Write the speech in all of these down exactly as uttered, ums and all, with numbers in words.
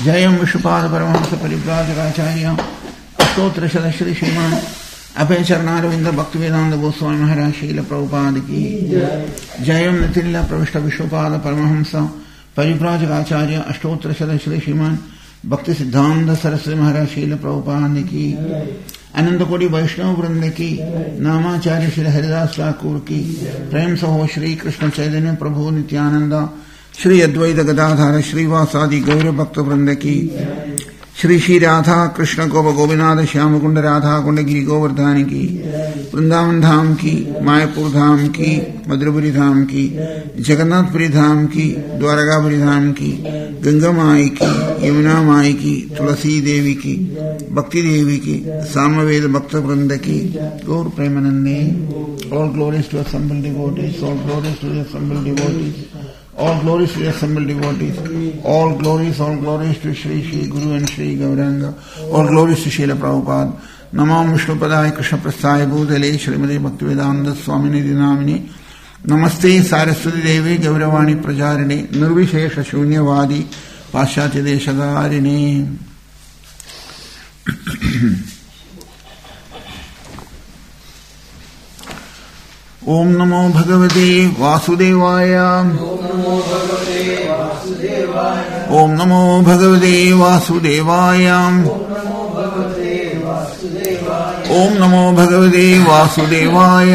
जयं विष्णुपाद परमहंस परिव्राजकाचार्य अष्टोत्तर श्री श्रीमान अभय चरणारविंद भक्तिवेदांत गोस्वामी महाराज शील प्रभुपाद की जयं नितिल्ल प्रविष्ट विष्णुपाद परमहंस परिव्राजकाचार्य अष्टोत्तर श्री श्रीमान भक्ति सिद्धांत सरस्वती महाराज शील प्रभुपाद की अनंत कोटि वैष्णव वृंद की नामाचार्य श्री हरिदास ठाकुर की प्रेम सहो श्री कृष्ण चैतन्य प्रभु नित्यानंद श्री अद्वैत गदाधर श्रीवासादि गौर भक्त वृंद की श्री श्री राधा कृष्ण गोप गोविनाथ श्याम कुंड राधा कुंडगिरी गोवर्धन की वृंदावन धाम की मायापुर धाम की मधुरपुरी धाम की जगन्नाथपुरी धाम की द्वारकापुरी धाम की गंगा माई की यमुना माई की तुलसी देवी की भक्ति देवी की सामवेद भक्त वृंद की गौर प्रेमानंदे all glories to assembled devotees all glories to the assembled devotees all glories to the assembled devotees all glories all glories to Shri Shri Guru and Shri Gauranga all glories to Srila Prabhupada Namam Vishnupadaya Krishna Prasthaya Bhutale Srimati Bhaktivedanta Swaminidhi Namini Namaste Saraswati Devi Gauravani Prajarine Nirvishesha Shunyavadi Paschatya Deshadarine ओम नमो भगवते वासुदेवाय ओम नमो भगवते वासुदेवाय ओम नमो भगवते वासुदेवाय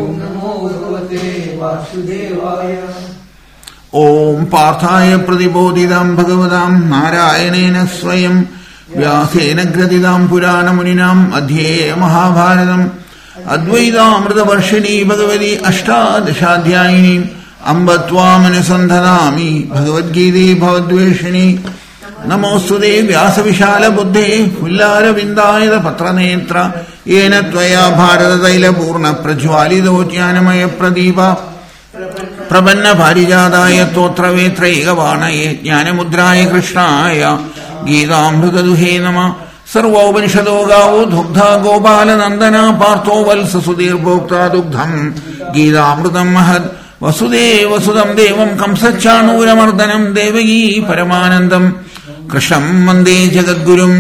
ओम पार्थाय प्रतिबोधितं भगवतां नारायणेन स्वयं व्यासेन ग्रथितं पुराणमुनिनां मध्ये महाभारतम् अद्वैतामृतवर्षिणी भगवती अष्टादशाध्यायिनी अम्ब त्वामनुसन्धनामि भगवद्गीते भवद्वेषिणी नमोऽस्तुते व्यासविशालबुद्धे फुल्लारविन्दायत पत्रनेत्र येन त्वया भारततैलपूर्णप्रज्वालितो ज्ञानमयप्रदीप प्रपन्नपारिजाताय स्तोत्रवेत्रैकवाणये ज्ञानमुद्राय कृष्णाय गीतामृतदुहे नमः सर्वोपनिषदो गावो दुग्धा गोपालनन्दना पार्थो वत्स सुधीर्भोक्ता दुग्धम् गीतामृतम् महद् वसुदेवसुतम् देवम् कंसच्चाणूरमर्दनम् देवकी परमानन्दम् कृष्णम् वन्दे जगद्गुरुम्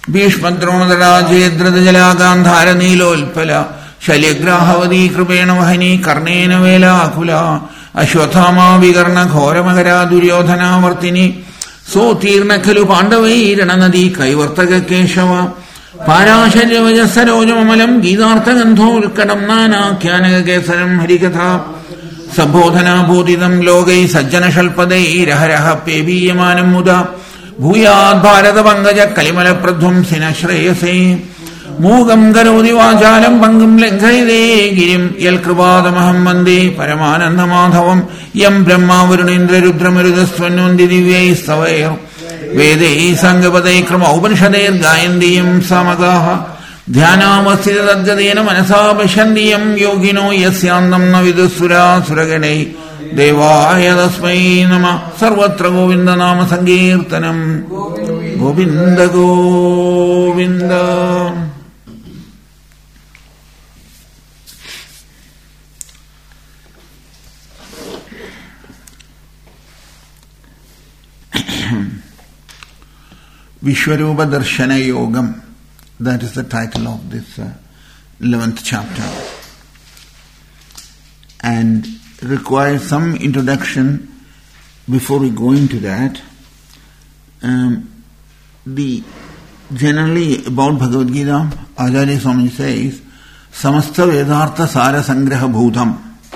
भीष्मद्रोणतराजेद्रतजलागान्धारनीलोत्पल शल्यग्राहवती कृपेण वहनी कर्णेन वेलाकुला अश्वत्थामा विकर्णघोरमकरा दुर्योधनावर्तिनी सोतीर्ण खलु पाण्डवैरणनदी कैवर्तक केशव पाराशर्यवजसरोजममलम् गीतार्थगन्धोल्कटम् नानाख्यानकेसरम् हरिकथा सम्बोधनाबोधितम् लोकै सज्जनशल्पदैरहरः पेबीयमानम् मुदा भूयात् भारतपङ्कज कलिमलप्रध्वंसिन श्रेयसे मूगम् करोति वाचालम् पङ्गुम् लङ्घयते गिरिम् यल्कृपादमहम् वन्दे परमानन्दमाधवम् यम् ब्रह्मा वरुणेन्द्ररुद्रमरुदस्वन्वन्ति दिव्यैः स्तवैः वेदैः साङ्गपदैः क्रमोपनिषदैर्गायन्ति यम् सामगाः ध्यानावस्थिततद्गतेन मनसा पश्यन्ति यम् योगिनो यस्यान्तम् न विदुःसुरासुरगणैः देवाय तस्मै नमः सर्वत्र गोविन्दनाम सङ्कीर्तनम् Govind Govind Vishwarupa Darshana Yogam, that is the title of this uh, eleventh chapter, and requires some introduction before we go into that. Um, the generally about Bhagavad Gita, Acharya Swami says, Samasta Vedartha Sara Sangraha Bhutam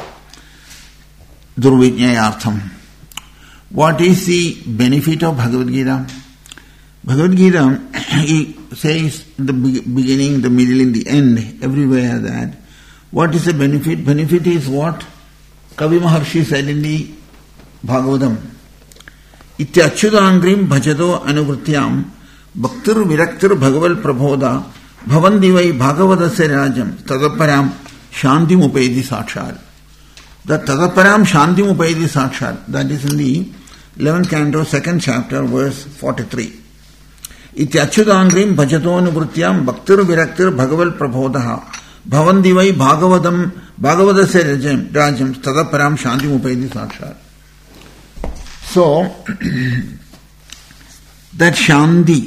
Durvijnayartham. What is the benefit of Bhagavad Gita? Bhagavad Gita, he says in the beginning, the middle, in the end, everywhere that. What is the benefit? Benefit is what Kavi Maharshi said in the Bhagavatam. Ityachyudangrim bhajato anuvrityam bhaktir viraktir bhagaval prabodha bhavandivai bhagavadasya rajam tadaparam shantim upayati sakshar. The tadaparam shantim upayati sakshar. That is in the eleventh canto, second chapter, verse forty-three. Ityachyudangrim bhajato anuvrityam bhaktir viraktir bhagaval prabodha bhavandivai bhagavadam bhagavadasya rajam rajam tadaparam shantim upayati sakshar. So, that Shanti.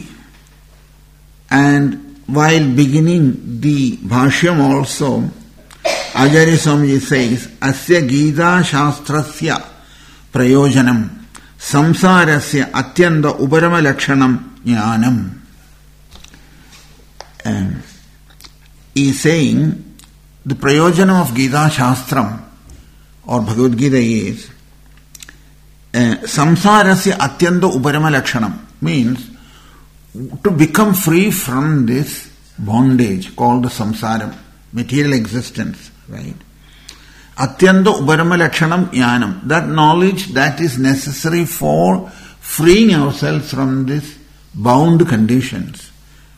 And while beginning the Bhashyam also, Acharya Swamiji says, Asya Gita Shastrasya Prayojanam Samsarasya Atyanda Uparama Lakshanam Jnanam. Um, he is saying the Prayojanam of Gita Shastram or Bhagavad Gita is uh, Samsarasya Atyanda Uparama Lakshanam, means to become free from this bondage called the samsara, material existence, right? Atyanda uparama lakshanam jnanam, that knowledge that is necessary for freeing ourselves from these bound conditions.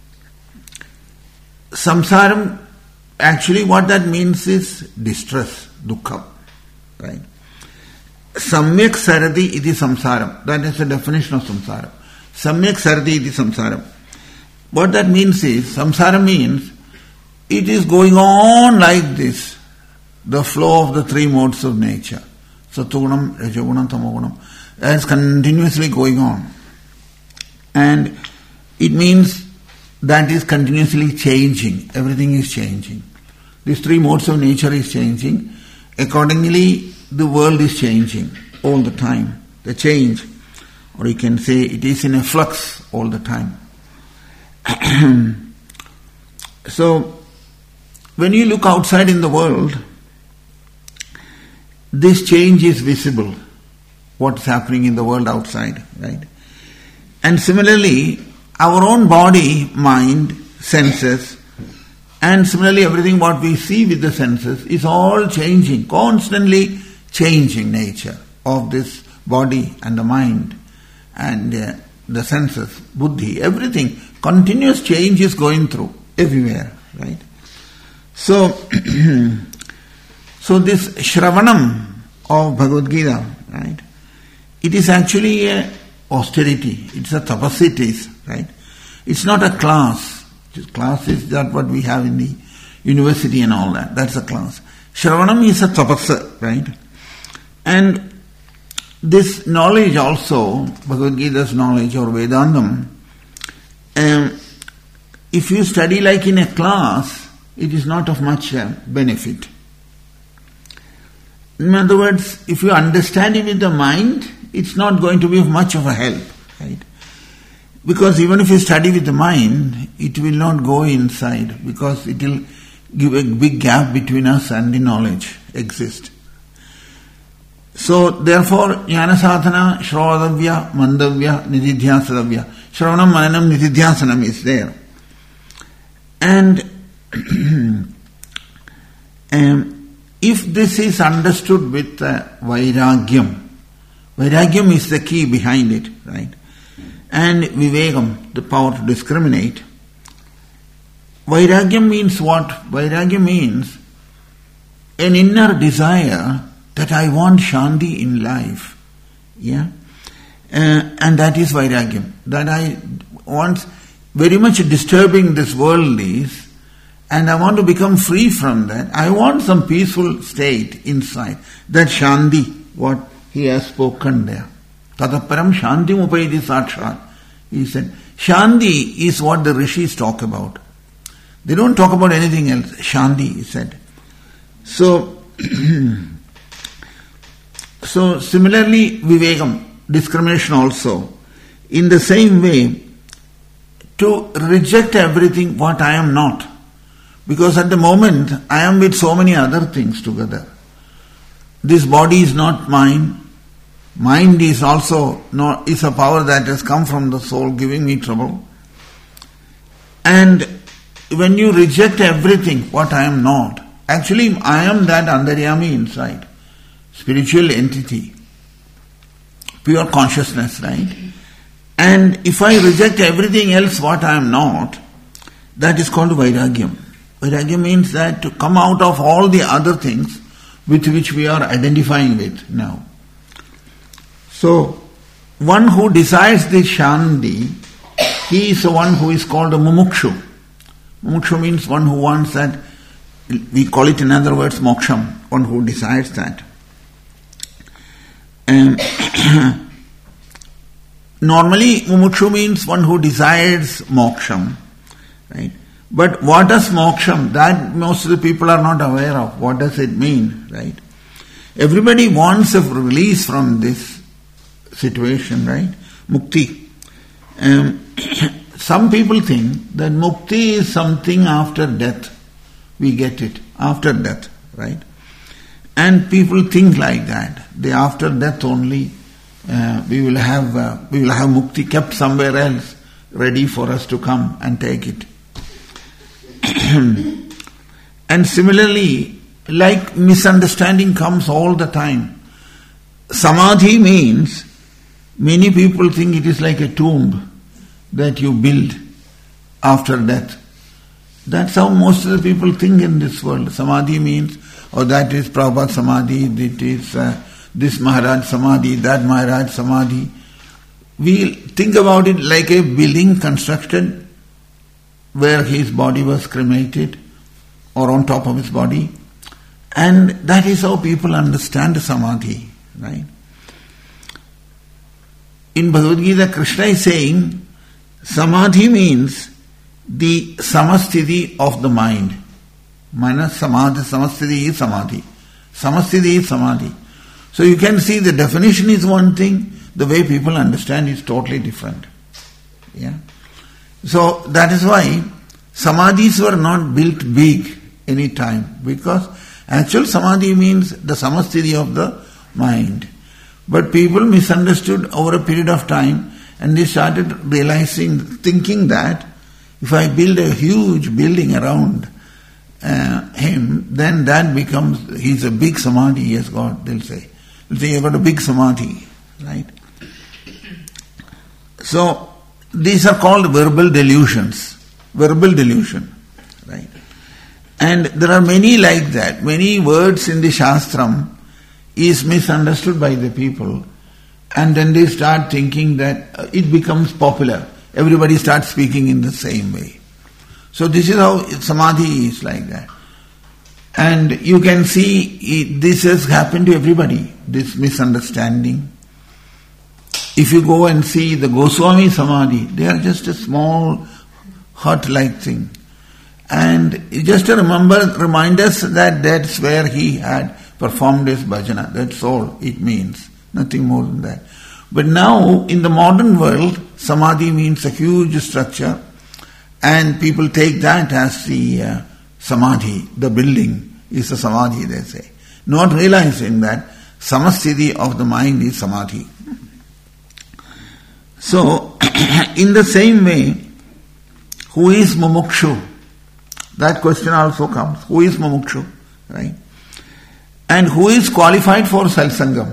Samsaram, actually what that means is distress, dukkha, right? Samyak sarati iti samsaram, that is the definition of samsara. Samyak sarati iti samsaram. What that means is, samsara means it is going on like this, the flow of the three modes of nature. Sattvagunam, Rajagunam, Tamagunam. That is continuously going on. And it means that is continuously changing. Everything is changing. These three modes of nature is changing. Accordingly, the world is changing all the time. The change. Or you can say it is in a flux all the time. So, when you look outside in the world, this change is visible. What's happening in the world outside, right? And similarly, our own body, mind, senses, and similarly everything what we see with the senses is all changing, constantly changing nature of this body and the mind. And uh, the senses, buddhi, everything, continuous change is going through everywhere, right? So, so this Shravanam of Bhagavad Gita, right? It is actually a austerity. It's a tapas it is, right? It's not a class. Class is that what we have in the university and all that. That's a class. Shravanam is a tapas, right? And this knowledge also, Bhagavad Gita's knowledge or Vedantam, um, if you study like in a class, it is not of much uh, benefit. In other words, if you understand it with the mind, it's not going to be of much of a help, right? Because even if you study with the mind, it will not go inside because it will give a big gap between us and the knowledge exist. So, therefore, jnana sadhana, shravadavya, mandavya, nididhyasadavya. Shravanam, mananam, nididhyasanam is there. And um, if this is understood with uh, vairagyam, vairagyam is the key behind it, right? And vivekam, the power to discriminate. Vairagyam means what? Vairagyam means an inner desire that I want Shanti in life. Yeah? Uh, and that is Vairagyam. That I want, very much disturbing this world is, and I want to become free from that. I want some peaceful state inside. That Shanti, what he has spoken there. Tataparam Shanti Mupaiti Sakshat. He said, Shanti is what the rishis talk about. They don't talk about anything else. Shanti, he said. So, So similarly, vivekam, discrimination also. In the same way, to reject everything what I am not. Because at the moment, I am with so many other things together. This body is not mine. Mind is also not, is a power that has come from the soul giving me trouble. And when you reject everything what I am not, actually I am that Antaryami inside. Spiritual entity, pure consciousness, right? And if I reject everything else what I am not, that is called Vairagyam. Vairagyam means that to come out of all the other things with which we are identifying with now. So, one who desires this Shanti, he is the one who is called a Mumukshu. Mumukshu means one who wants that, we call it in other words Moksham, one who desires that. And normally mumukshu means one who desires moksham, right? But what does moksham? That most of the people are not aware of. What does it mean, right? Everybody wants a release from this situation, right? Mukti. Um, some people think that mukti is something after death. We get it after death, right? And people think like that. They after death only uh, we will have uh, we will have mukti kept somewhere else, ready for us to come and take it. And similarly, like misunderstanding comes all the time. Samadhi means, many people think it is like a tomb that you build after death. That's how most of the people think in this world. Samadhi means, or oh, that is Prabhupada Samadhi, that is uh, this Maharaj Samadhi, that Maharaj Samadhi. We think about it like a building constructed where his body was cremated or on top of his body. And that is how people understand Samadhi, right? In Bhagavad Gita, Krishna is saying, Samadhi means the samasthiti of the mind. Mana samadhi, samasthiti is samadhi. Samasthiti is samadhi. So you can see the definition is one thing, the way people understand is totally different. Yeah. So that is why samadhis were not built big any time, because actual samadhi means the samasthiti of the mind. But people misunderstood over a period of time, and they started realizing, thinking that if I build a huge building around uh, him, then that becomes, he's a big samadhi, yes God, they'll say. They'll say, you've got a big samadhi, right? So, these are called verbal delusions. Verbal delusion, right? And there are many like that. Many words in the Shastram is misunderstood by the people, and then they start thinking that it becomes popular. Everybody starts speaking in the same way. So this is how Samadhi is like that. And you can see it, this has happened to everybody, this misunderstanding. If you go and see the Goswami Samadhi, they are just a small hut-like thing. And just to remember, remind us that that's where he had performed his bhajana. That's all it means. Nothing more than that. But now, in the modern world, Samadhi means a huge structure, and people take that as the uh, Samadhi, the building is a Samadhi, they say. Not realizing that samasthiti of the mind is Samadhi. So, in the same way, who is mumukshu? That question also comes. Who is mumukshu? Right? And who is qualified for satsangam?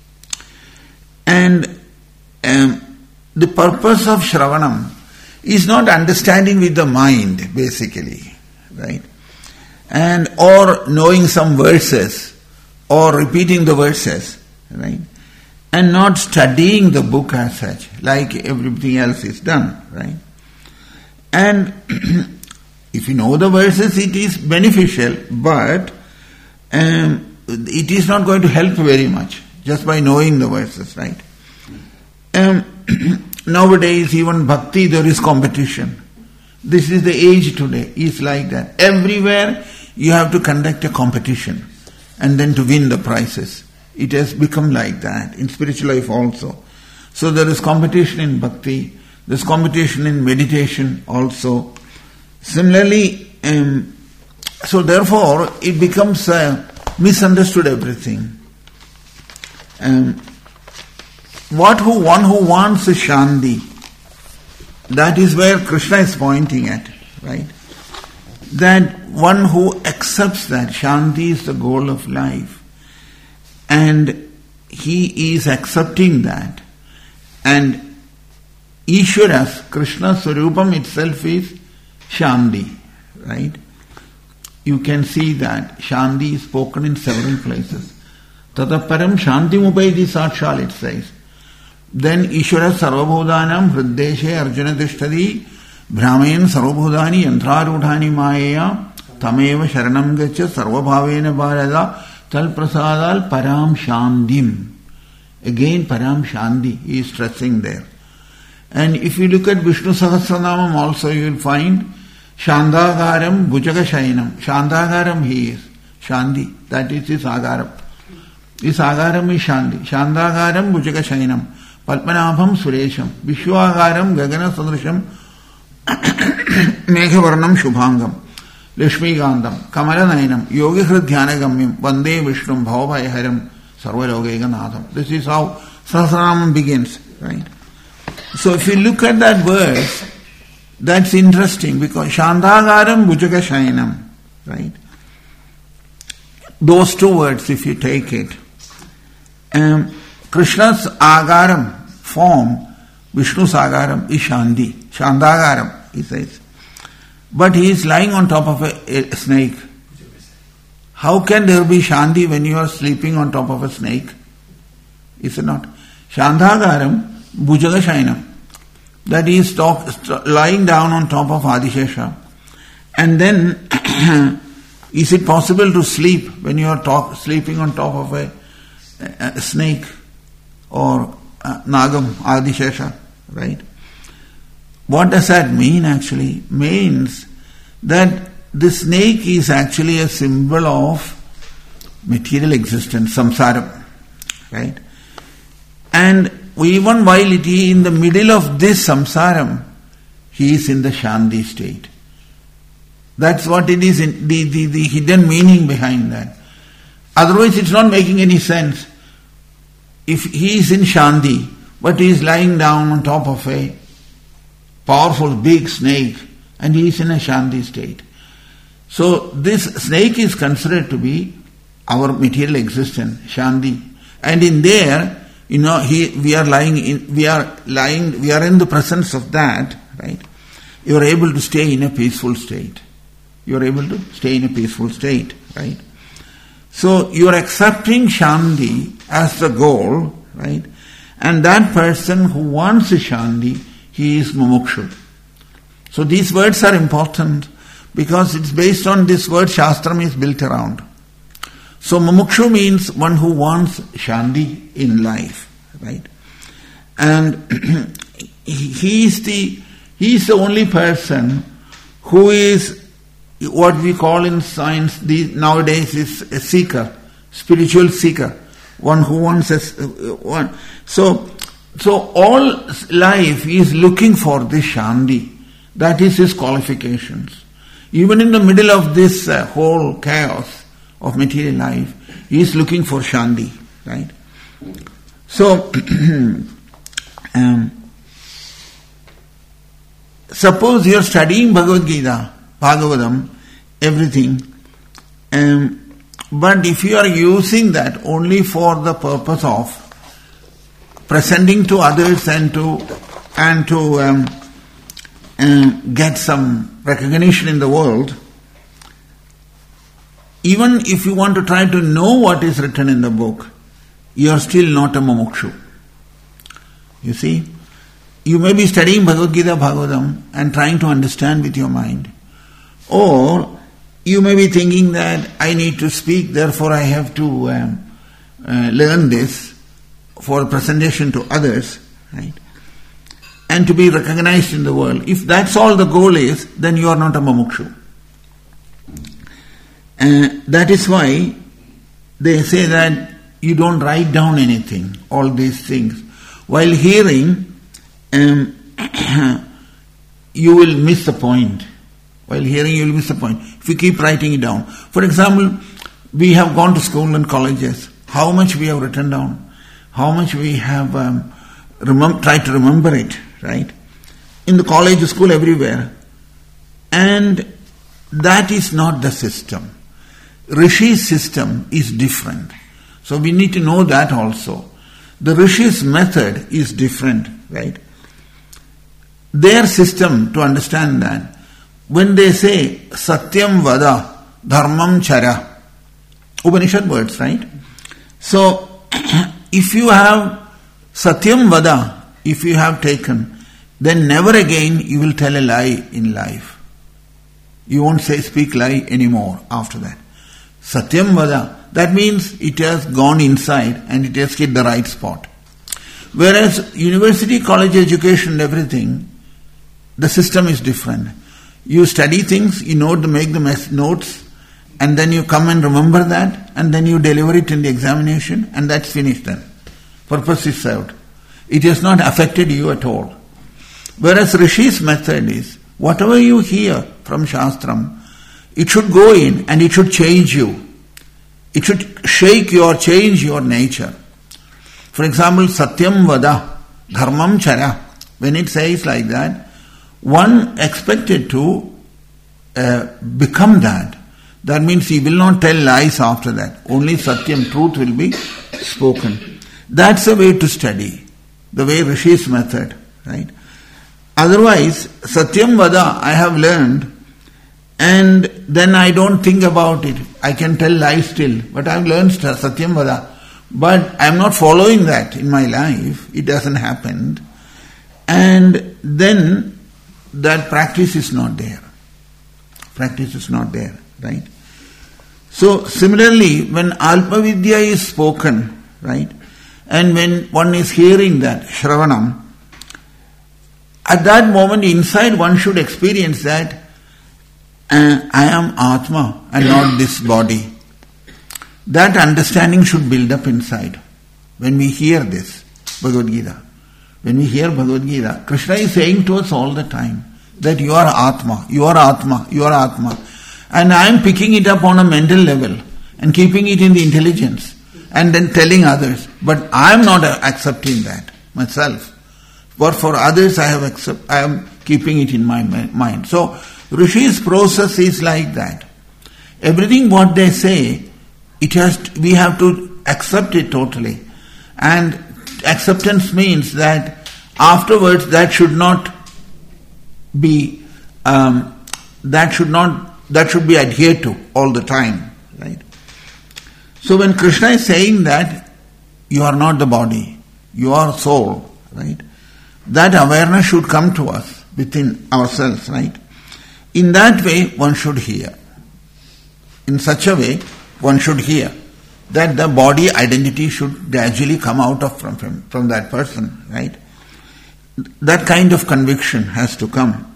And um, the purpose of Shravanam is not understanding with the mind, basically, right? And or knowing some verses, or repeating the verses, right? And not studying the book as such, like everything else is done, right? And if you know the verses, it is beneficial, but um, it is not going to help very much just by knowing the verses, right? Um, nowadays, even bhakti, there is competition. This is the age today. It's like that. Everywhere you have to conduct a competition and then to win the prizes. It has become like that in spiritual life also. So there is competition in bhakti. There is competition in meditation also. Similarly, um, so therefore it becomes uh, misunderstood everything. Um, what who one who wants is Shanti. That is where Krishna is pointing at, right? That one who accepts that Shanti is the goal of life, and he is accepting that, and Ishvara's, Krishna's Swarupam itself is Shanti, right? You can see that Shanti is spoken in several places. Tata param Shanti mupaiti sakshal, it says. Then Ishvara sarvabhudanam hriddeshe arjuna tishtadi brahmayan sarvabhudani yantrarudhani mayaya tameva sharanam gacha sarvabhavena bharada tal prasadal param shantim. Again param shanti, he is stressing there. And if you look at Vishnu Sahasranamam also, you will find Shandagaram Bhujaga Shainam. Shandagaram he is. Shandi. That is his Agaram. His Agaram is Shandi. Shandagaram Bhujaga Shainam. Padmanabham Suresham. Vishwagaram Gagana Sadrisham. Meghavarnam Shubhangam. Lishmi Gandam. Kamalanainam. Yogi Hridhyanagamyam. Vande Vishnum Bhavavayaharam. Sarvalogeganadam. This is how Sahasranamam begins. Right? So if you look at that verse, that's interesting because Shandagaram Bhujaga Shainam, right? Those two words, if you take it, um, Krishna's Agaram form, Vishnu's Agaram is Shandi, Shandagaram, he says. But he is lying on top of a, a snake. How can there be Shandi when you are sleeping on top of a snake? Is it not? Shandagaram Bhujaga Shainam. That he is talk, st- lying down on top of Adishesha. And then, is it possible to sleep when you are talk, sleeping on top of a, a, a snake or a Nagam, Adishesha, right? What does that mean actually? Means that the snake is actually a symbol of material existence, samsara, right? And even while it is in the middle of this samsaram, he is in the Shandi state. That's what it is, in the, the, the hidden meaning behind that. Otherwise it's not making any sense. If he is in Shandi, but he is lying down on top of a powerful big snake, and he is in a Shandi state. So this snake is considered to be our material existence, Shandi. And in there, you know, he, we are lying in, we are lying, we are in the presence of that, right? You are able to stay in a peaceful state. You are able to stay in a peaceful state, right? So you are accepting Shandi as the goal, right? And that person who wants a Shandi, he is Mumukshu. So these words are important because it's based on this word Shastram is built around. So Mumukshu means one who wants Shandi in life, right? And he is the he is the only person who is what we call in science the, nowadays is a seeker, spiritual seeker, one who wants a, one. So, so all life is looking for this Shandi. That is his qualifications. Even in the middle of this uh, whole chaos of material life, he is looking for Shandi, right? So, um, suppose you are studying Bhagavad Gita, Bhagavatam, everything, um, but if you are using that only for the purpose of presenting to others and to and to um, um, get some recognition in the world, even if you want to try to know what is written in the book, you are still not a mumukshu. You see, you may be studying Bhagavad Gita, Bhagavatam and trying to understand with your mind. Or you may be thinking that I need to speak, therefore I have to um, uh, learn this for presentation to others, right? And to be recognized in the world. If that's all the goal is, then you are not a mumukshu. Uh, that is why they say that you don't write down anything, all these things. While hearing, um, you will miss the point. While hearing, you will miss the point. If you keep writing it down. For example, we have gone to school and colleges. How much we have written down? How much we have um, remem- tried to remember it, right? In the college, school, everywhere. And that is not the system. Rishi's system is different. So we need to know that also. The Rishi's method is different, right? Their system, to understand that, when they say Satyam Vada, Dharmam Chara, Upanishad words, right? So, if you have Satyam Vada, if you have taken, then never again you will tell a lie in life. You won't say speak lie anymore after that. Satyam Vada, that means it has gone inside and it has hit the right spot. Whereas university, college education and everything, the system is different. You study things, you know to make the notes, and then you come and remember that, and then you deliver it in the examination, and that's finished then. Purpose is served. It has not affected you at all. Whereas Rishi's method is, whatever you hear from Shastram, it should go in and it should change you. It should shake your, change your nature. For example, Satyam Vada, Dharmam Chara, when it says like that, one expected to uh, become that. That means he will not tell lies after that. Only Satyam, truth will be spoken. That's the way to study, the way Rishi's method, right? Otherwise, Satyam Vada, I have learned, and then I don't think about it. I can tell lies still, but I've learned Satyam Vada. But I'm not following that in my life. It doesn't happen. And then that practice is not there. Practice is not there, right? So similarly, when Alpa Vidya is spoken, right, and when one is hearing that, Shravanam, at that moment inside one should experience that uh, I am Atma and not this body. That understanding should build up inside. When we hear this, Bhagavad Gita, when we hear Bhagavad Gita, Krishna is saying to us all the time that you are Atma, you are Atma, you are Atma. And I am picking it up on a mental level and keeping it in the intelligence and then telling others. But I am not accepting that myself. But for others I have accept, I am keeping it in my mind. So Rishi's process is like that. Everything what they say, it has to, we have to accept it totally. And acceptance means that afterwards that should not be um, that should not that should be adhered to all the time, right? So when Krishna is saying that you are not the body, you are soul, right? That awareness should come to us within ourselves, right? In that way one should hear. In such a way one should hear that the body identity should gradually come out of from, from, from that person, right? That kind of conviction has to come.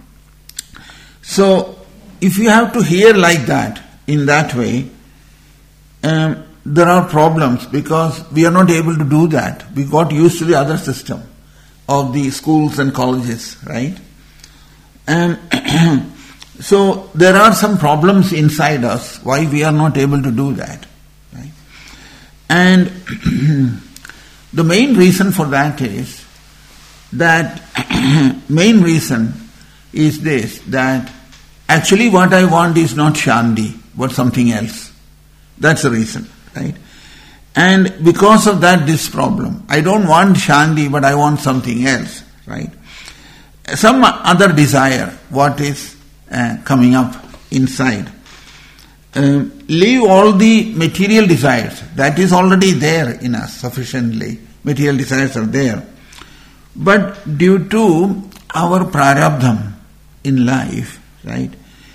So if you have to hear like that, in that way, um, there are problems because we are not able to do that. We got used to the other system of the schools and colleges, right? And so there are some problems inside us why we are not able to do that, right? And the main reason for that is that main reason is this, that actually what I want is not Shanti, but something else. That's the reason, right? And because of that, this problem. I don't want Shanti, but I want something else, right? Some other desire, what is uh, coming up inside. Uh, leave all the material desires. That is already there in us sufficiently. Material desires are there. But due to our prarabdham in life, right?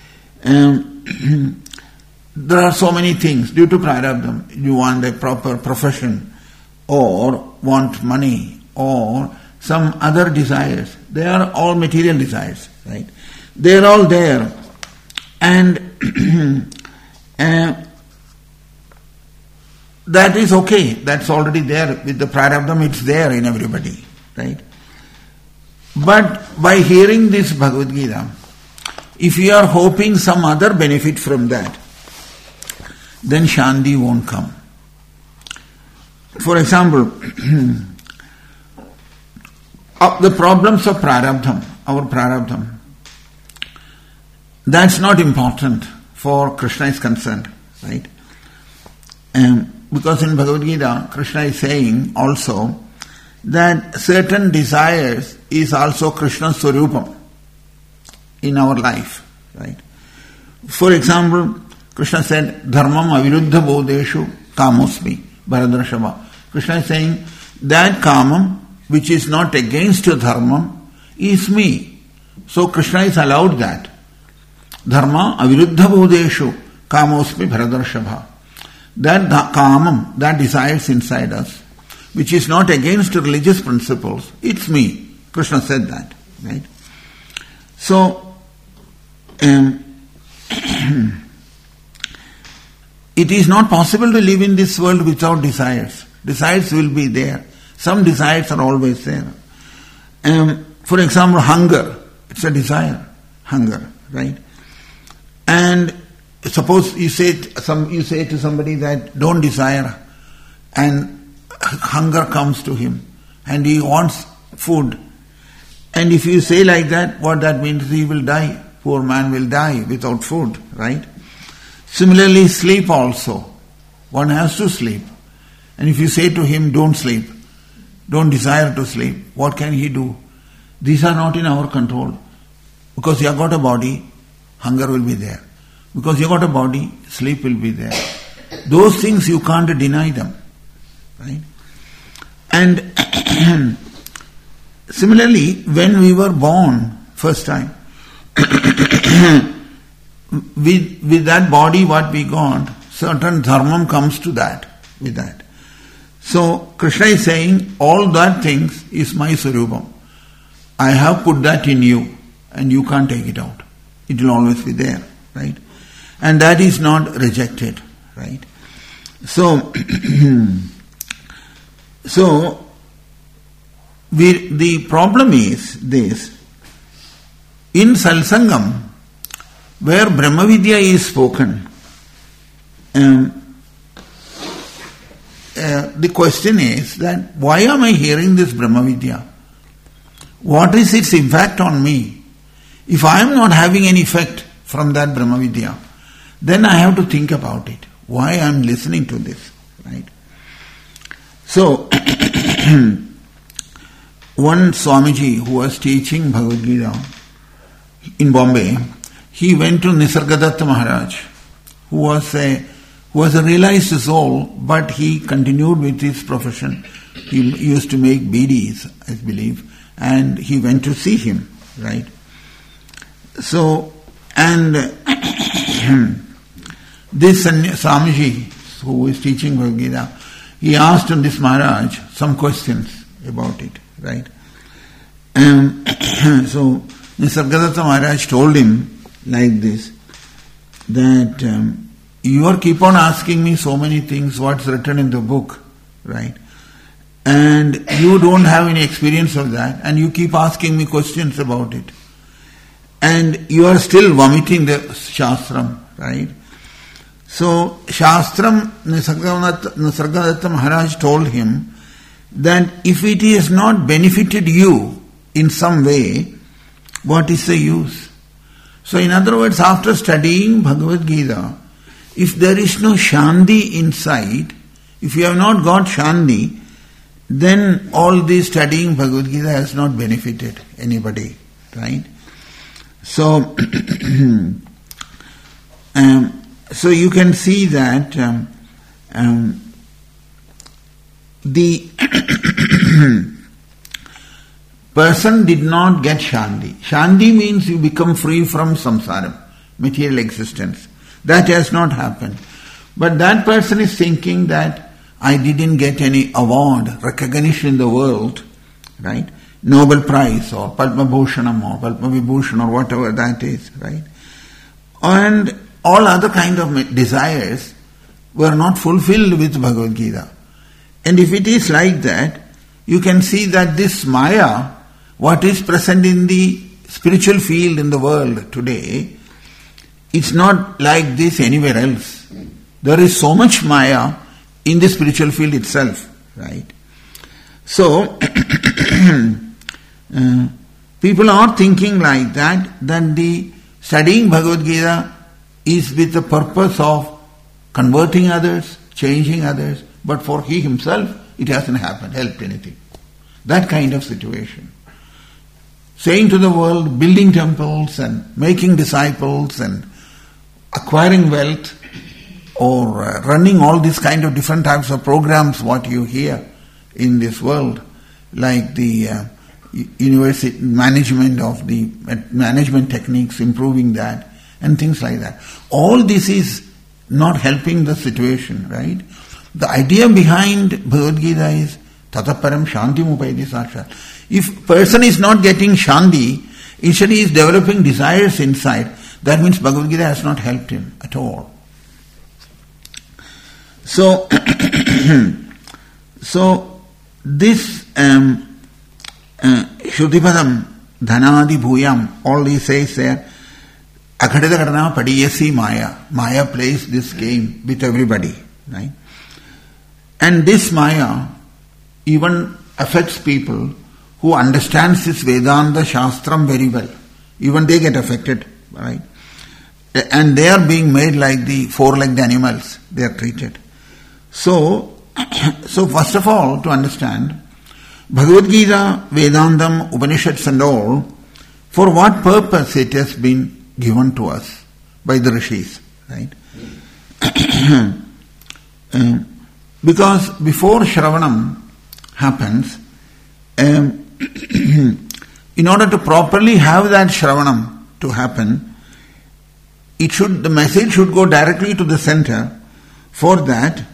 Um, there are so many things. Due to prarabdham, you want a proper profession, or want money, or some other desires. They are all material desires, right? They are all there, and uh, that is okay. That's already there with the prarabdham. It's there in everybody, right? But by hearing this Bhagavad Gita, if you are hoping some other benefit from that, then Shanti won't come. For example, the problems of prarabdham, our prarabdham, that's not important for Krishna is concerned, right? Um, because in Bhagavad Gita, Krishna is saying also that certain desires is also Krishna's Swarupam in our life, right? For example, Krishna said, Dharmam aviruddha bodheshu kamosmi, Bharadrashava. Krishna is saying, that kamam, which is not against your dharma, is me. So Krishna is allowed that. Dharma aviruddha bodheshu kamosmi Bharadrashava. That kamam, that desires inside us, which is not against religious principles, it's me. Krishna said that, right? So, um, it is not possible to live in this world without desires. Desires will be there. Some desires are always there. Um, for example, hunger. It's a desire. Hunger, right? And suppose you say some you say to somebody that don't desire, and hunger comes to him, and he wants food. And if you say like that, what that means, he will die. Poor man will die without food, right? Similarly, sleep also. One has to sleep. And if you say to him, don't sleep, don't desire to sleep, what can he do? These are not in our control. Because you have got a body, hunger will be there. Because you have got a body, sleep will be there. Those things you can't deny them, right? And similarly, when we were born first time, with, with that body what we got, certain dharmam comes to that, with that. So Krishna is saying, all that things is my Sarupam. I have put that in you, and you can't take it out. It will always be there, right? And that is not rejected, right? So, so we, the problem is this: in Salsangam, where Brahmavidya is spoken, um, uh, the question is that why am I hearing this Brahmavidya? What is its impact on me? If I am not having any effect from that Brahmavidya, then I have to think about it. Why I am listening to this, right? So, one Swamiji who was teaching Bhagavad Gita in Bombay, he went to Nisargadatta Maharaj, who was a who was a realized soul, but he continued with his profession. He used to make beedis, I believe, and he went to see him, right? So, and this Swamiji, who is teaching Bhagavad Gita, he asked this Maharaj some questions about it, right? Um, so, Nisargadatta Maharaj told him like this, that um, you are keep on asking me so many things, what's written in the book, right? And you don't have any experience of that, and you keep asking me questions about it. And you are still vomiting the Shastram, right? So, Shastram, Nisargadatta Maharaj told him that if it has not benefited you in some way, what is the use? So, in other words, after studying Bhagavad Gita, if there is no Shanti inside, if you have not got Shanti, then all this studying Bhagavad Gita has not benefited anybody, right? So, um, so you can see that um, um, the person did not get Shanti. Shanti means you become free from samsara, material existence. That has not happened. But that person is thinking that I didn't get any award, recognition in the world, right? Nobel Prize or Padma Bhushanam or Padma Vibhushan or whatever that is, right? And all other kind of desires were not fulfilled with Bhagavad Gita. And if it is like that, you can see that this Maya, what is present in the spiritual field in the world today, it's not like this anywhere else. There is so much Maya in the spiritual field itself, right? So, uh, people are thinking like that, that the studying Bhagavad Gita is with the purpose of converting others, changing others, but for he himself, it hasn't happened, helped anything. That kind of situation. Saying to the world, building temples and making disciples and acquiring wealth, or uh, running all these kind of different types of programs, what you hear in this world, like the uh, university management of the uh, management techniques, improving that, and things like that. All this is not helping the situation, right? The idea behind Bhagavad Gita is Tataparam Shanti Mupayati Sakshat. If person is not getting Shanti, instead he is developing desires inside, that means Bhagavad Gita has not helped him at all. So, so this um, uh, Shrutipadam, Dhanadi Bhuyam, all he says there, Akadita Kadana Padiyasi Maya. Maya plays this game with everybody, right? And this Maya even affects people who understands this Vedanta Shastram very well. Even they get affected, right? And they are being made like the four-legged animals. They are treated. So, so first of all, to understand, Bhagavad Gita, Vedantam, Upanishads and all, for what purpose it has been given to us by the Rishis, right? um, because before Shravanam happens, um, in order to properly have that Shravanam to happen, it should, the message should go directly to the center. For that,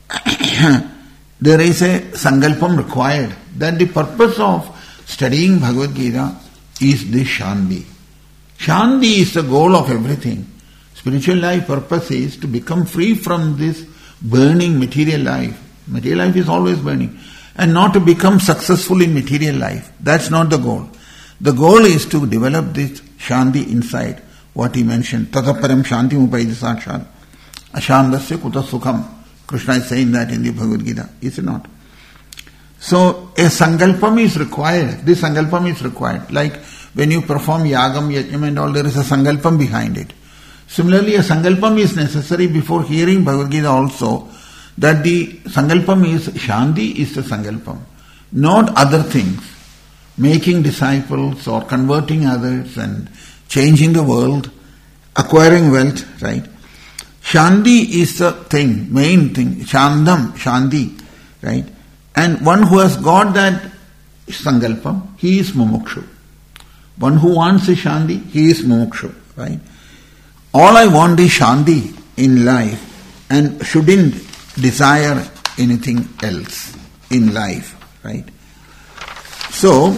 there is a sankalpam required, that the purpose of studying Bhagavad Gita is this Shanti. Shanti is the goal of everything. Spiritual life purpose is to become free from this burning material life. Material life is always burning. And not to become successful in material life. That's not the goal. The goal is to develop this Shanti inside. What he mentioned. Tataparam Shanti Mupayati Sakshat. Ashandasya Kuta Sukham. Krishna is saying that in the Bhagavad Gita. Is it not? So a sankalpam is required. This sankalpam is required. Like when you perform yagam, yajnam and all, there is a sankalpam behind it. Similarly, a sankalpam is necessary before hearing Bhagavad Gita also, that the sankalpam is, Shanti is the sankalpam, not other things. Making disciples or converting others and changing the world, acquiring wealth, right? Shanti is the thing, main thing. Shandam, Shanti, right? And one who has got that sankalpam, he is mumukshu. One who wants a Shanti, he is mumukshu, right? All I want is Shanti in life and shouldn't desire anything else in life, right? So,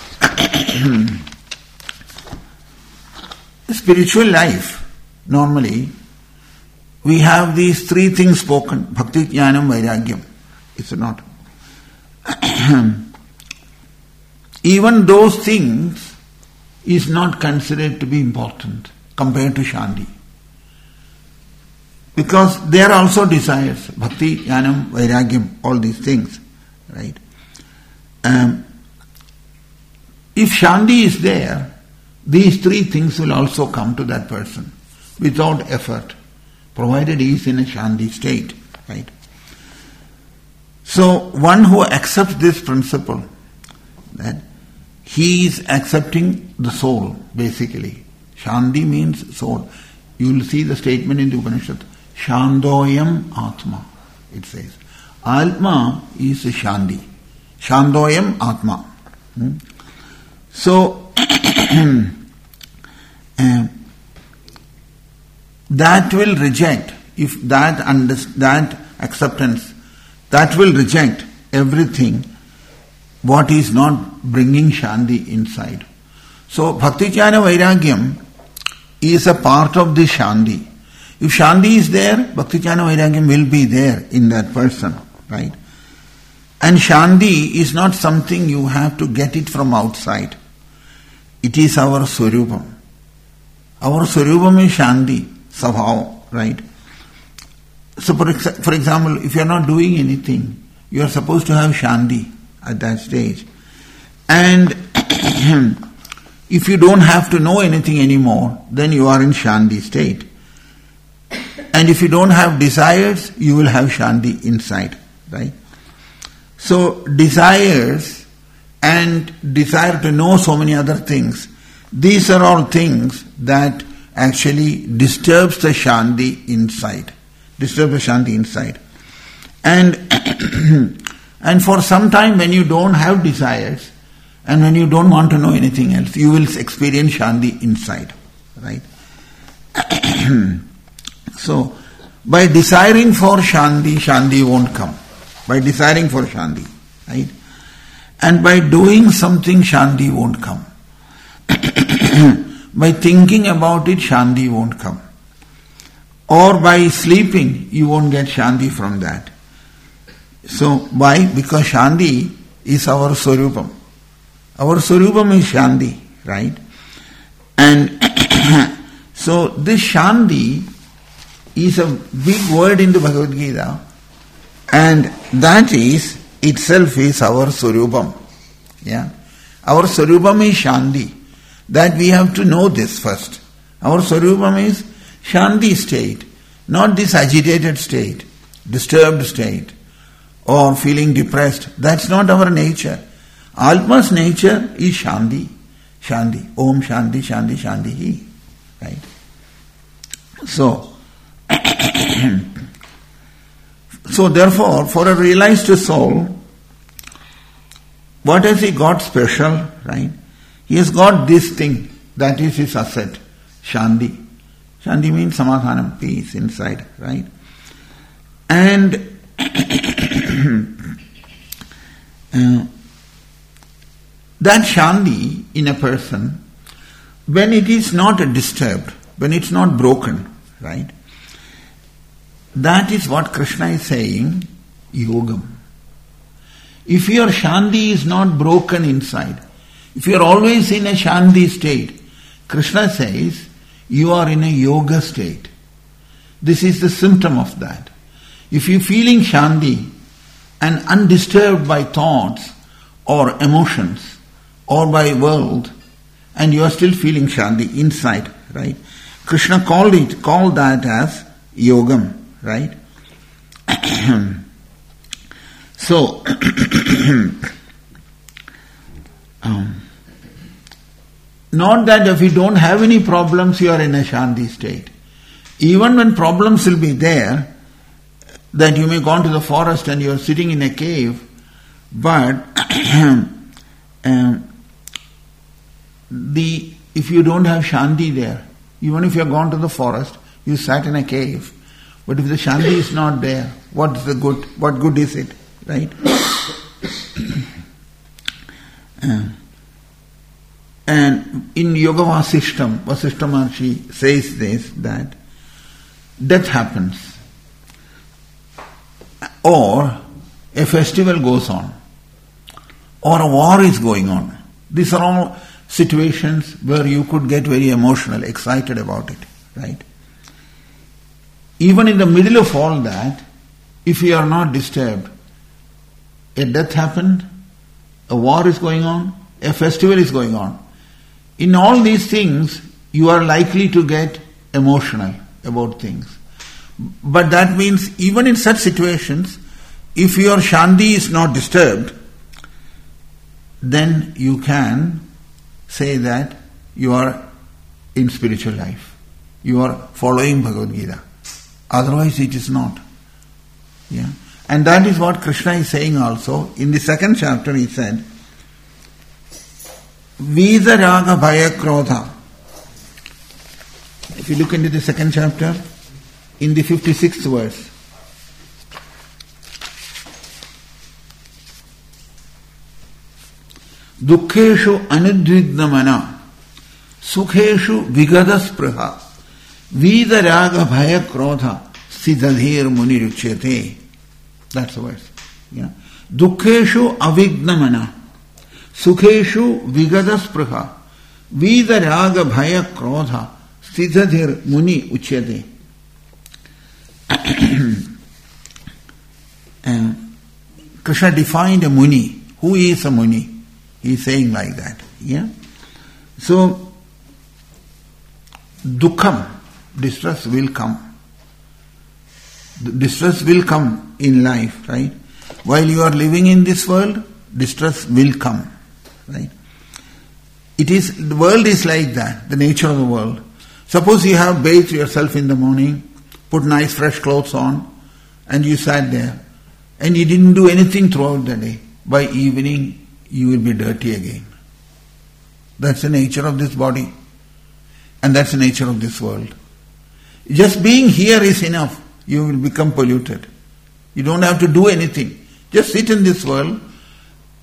spiritual life, normally, we have these three things spoken, Bhakti, Jnanam, Vairagyam. Is it not? Even those things is not considered to be important compared to Shanti. Because they are also desires. Bhakti, Jnanam, Vairagyam, all these things. Right? Um, if Shanti is there, these three things will also come to that person without effort, provided he is in a Shanti state. Right? So one who accepts this principle, that he is accepting the soul, basically. Shanti means soul. You will see the statement in the Upanishad. Shandoyam Atma, it says. Atma is Shanti. Shandoyam Atma. Hmm? So, um, that will reject, if that under, that acceptance, that will reject everything what is not bringing Shanti inside. So, Bhakti Jnana Vairagyam is a part of the Shanti. If Shanti is there, Bhakti Jnana Vairagyam will be there in that person, right? And Shanti is not something you have to get it from outside. It is our Swarupam. Our Swarupam is Shanti, Sabhav, right? So for, ex- for example, if you are not doing anything, you are supposed to have Shanti at that stage. And if you don't have to know anything anymore, then you are in Shanti state. And if you don't have desires, you will have Shanti inside, right? So desires and desire to know so many other things, these are all things that actually disturbs the Shanti inside. Disturb the Shanti inside. And and for some time when you don't have desires and when you don't want to know anything else, you will experience Shanti inside. Right? So, by desiring for Shanti, Shanti won't come. By desiring for Shanti. right? And by doing something, Shanti won't come. By thinking about it, Shanti won't come. Or by sleeping, you won't get Shanti from that. So, why? Because Shanti is our Swarupam. Our Swarupam is Shanti, right? And so this Shanti is a big word in the Bhagavad Gita, and that is itself is our Swarupam. Yeah? Our Swarupam is Shanti. That we have to know this first. Our Swarupam is Shanti state, not this agitated state, disturbed state, or feeling depressed. That's not our nature. Atma's nature is Shanti. Shanti. Om Shanti, Shanti, Shanti Hi. Right? So, so therefore, for a realized soul, what has he got special? Right? He has got this thing, that is his asset, Shanti. Shanti means samadhanam, peace inside, right? And uh, that Shanti in a person, when it is not disturbed, when it's not broken, right? That is what Krishna is saying, yogam. If your Shanti is not broken inside, if you are always in a Shanti state, Krishna says, you are in a yoga state. This is the symptom of that. If you are feeling Shanti and undisturbed by thoughts or emotions or by world, and you are still feeling Shanti inside, right? Krishna called it, called that as yogam, right? So, um, not that if you don't have any problems, you are in a Shanti state. Even when problems will be there, that you may go to the forest and you are sitting in a cave, but um, the if you don't have Shanti there, even if you have gone to the forest, you sat in a cave, but if the Shanti is not there, what is the good? What good is it? Right? uh, and in Yoga Vasishtam, Vasishta Maharshi says this, that death happens, or a festival goes on, or a war is going on. These are all situations where you could get very emotional, excited about it, right? Even in the middle of all that, if you are not disturbed, a death happened, a war is going on, a festival is going on. In all these things, you are likely to get emotional about things. But that means even in such situations, if your Shanti is not disturbed, then you can say that you are in spiritual life. You are following Bhagavad Gita. Otherwise it is not. Yeah. And that is what Krishna is saying also. In the second chapter he said, Vida Raga Bhaya Krodha. If you look into the second chapter, in the fifty-sixth verse, Dukkheshu anudvignamana Sukheshu vigadaspruha Vida Raga Bhaya Krodha Siddhadhir Muniruchyate. That's the verse. Yeah. Dukkheshu avignamana Sukheshu vigadaspruha Vida Raga Bhaya Krodha Siddhadhir Muni Uchyate. uh, Krishna defined a Muni. Who is a Muni? He is saying like that. Yeah. So, dukkham, distress will come. Distress will come in life, right? While you are living in this world, distress will come, right? It is, the world is like that, the nature of the world. Suppose you have bathed yourself in the morning, put nice fresh clothes on, and you sat there, and you didn't do anything throughout the day. By evening, you will be dirty again. That's the nature of this body. And that's the nature of this world. Just being here is enough. You will become polluted. You don't have to do anything. Just sit in this world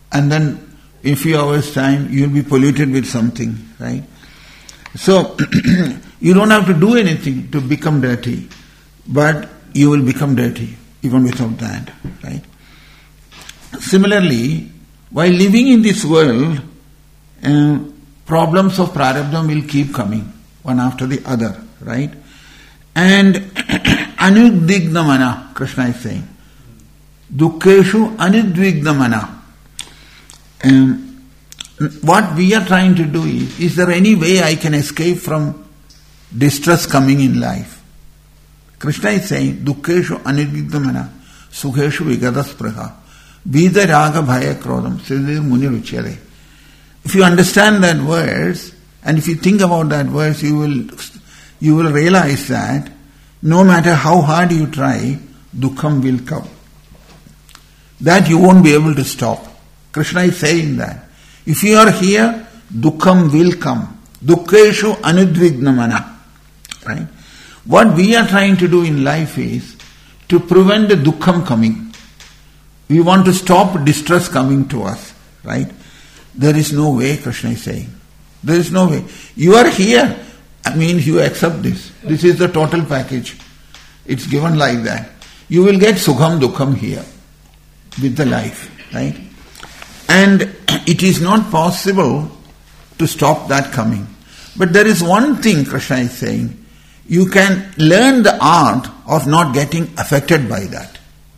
and then in a few hours' time you'll be polluted with something, right? So you don't have to do anything to become dirty, but you will become dirty even without that, right? Similarly, while living in this world, uh, problems of prarabdha will keep coming, one after the other, right? And anudvignamana, Krishna is saying, dukkeshu anudvignamana. Um, what we are trying to do is, is there any way I can escape from distress coming in life? Krishna is saying, dukkeshu anudvignamana, sukheshu vigadaspraha, vida raga bhaya krodam, siddhir muni ruchyare. If you understand that verse, and if you think about that verse, you will you will realize that no matter how hard you try, dukkham will come. That you won't be able to stop. Krishna is saying that. If you are here, dukkham will come. Dukkeshu anudvignamana. Right? What we are trying to do in life is to prevent the dukkham coming. We want to stop distress coming to us. Right? There is no way, Krishna is saying. There is no way. You are here. That means you accept this. This is the total package. It's given like that. You will get sukham dukkham here with the life. Right? And it is not possible to stop that coming. But there is one thing Krishna is saying. You can learn the art of not getting affected by that.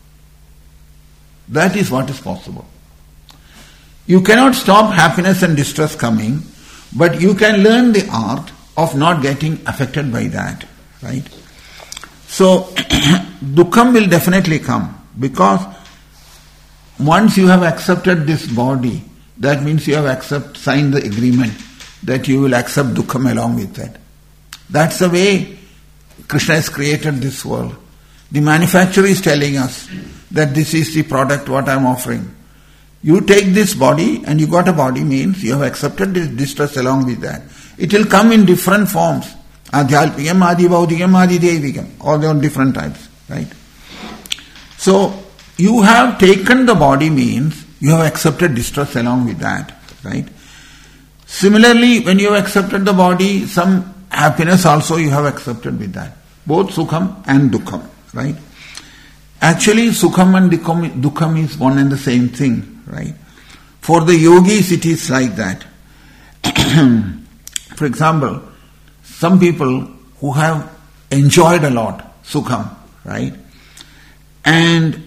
That is what is possible. You cannot stop happiness and distress coming, but you can learn the art of not getting affected by that, right? So, dukkham will definitely come, because once you have accepted this body, that means you have accept, signed the agreement that you will accept dukkham along with that. That's the way Krishna has created this world. The manufacturer is telling us that this is the product what I am offering. You take this body, and you got a body means you have accepted this distress along with that. It will come in different forms. Adhyalpikam, Adi Bhautikam, Adi Devikam. All they are different types, right? So, you have taken the body means you have accepted distress along with that, right? Similarly, when you have accepted the body, some happiness also you have accepted with that. Both sukham and dukkham, right? Actually, sukham and dukkham is one and the same thing, right? For the yogis, it is like that. For example, some people who have enjoyed a lot, sukham, right? And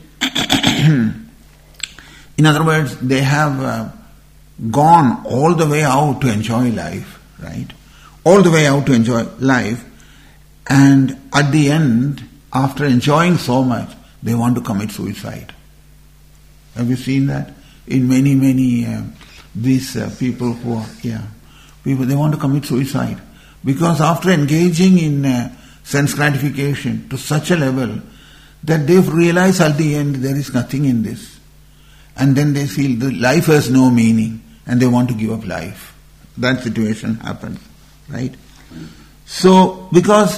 in other words, they have uh, gone all the way out to enjoy life, right? All the way out to enjoy life, and at the end, after enjoying so much, they want to commit suicide. Have you seen that? In many, many, uh, these uh, people who are, yeah, people, they want to commit suicide. Because after engaging in uh, sense gratification to such a level that they've realized at the end there is nothing in this. And then they feel that life has no meaning and they want to give up life. That situation happens, right? So, because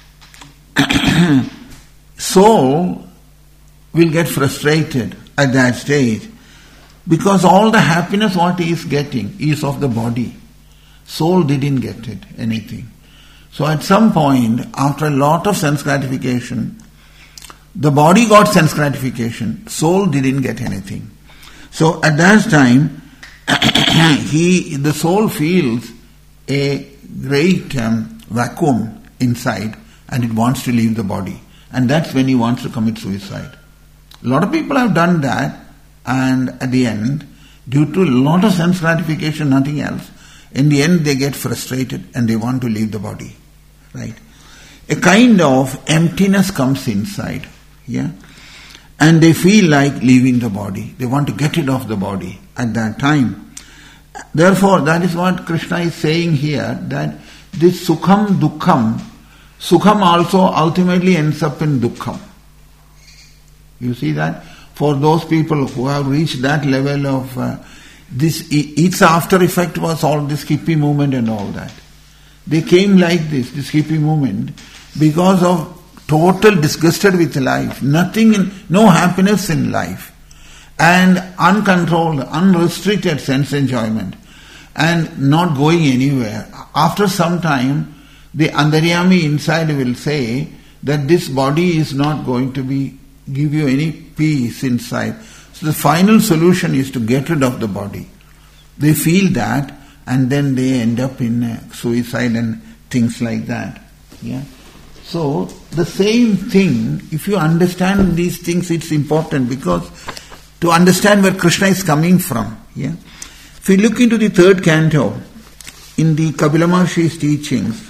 soul will get frustrated at that stage, because all the happiness what he is getting is of the body. Soul didn't get it, anything. So at some point, after a lot of sense gratification, the body got sense gratification, soul didn't get anything. So at that time, he, the soul feels a great um, vacuum inside and it wants to leave the body. And that's when he wants to commit suicide. A lot of people have done that, and at the end, due to a lot of sense gratification, nothing else, in the end they get frustrated and they want to leave the body. Right? A kind of emptiness comes inside. Yeah? And they feel like leaving the body. They want to get rid of the body at that time. Therefore, that is what Krishna is saying here, that this sukham dukkham, sukham also ultimately ends up in dukkham. You see that? For those people who have reached that level of uh, this, its after effect was all this hippie movement and all that. They came like this, this hippie movement, because of total disgusted with life, nothing in, no happiness in life. and uncontrolled, unrestricted sense enjoyment and not going anywhere. After some time, the Antaryami inside will say that this body is not going to be give you any peace inside. So the final solution is to get rid of the body. They feel that, and then they end up in uh, suicide and things like that. Yeah. So the same thing, if you understand these things, it's important because to understand where Krishna is coming from. Yeah. If we look into the third canto, in the Kapila Maharshi's teachings,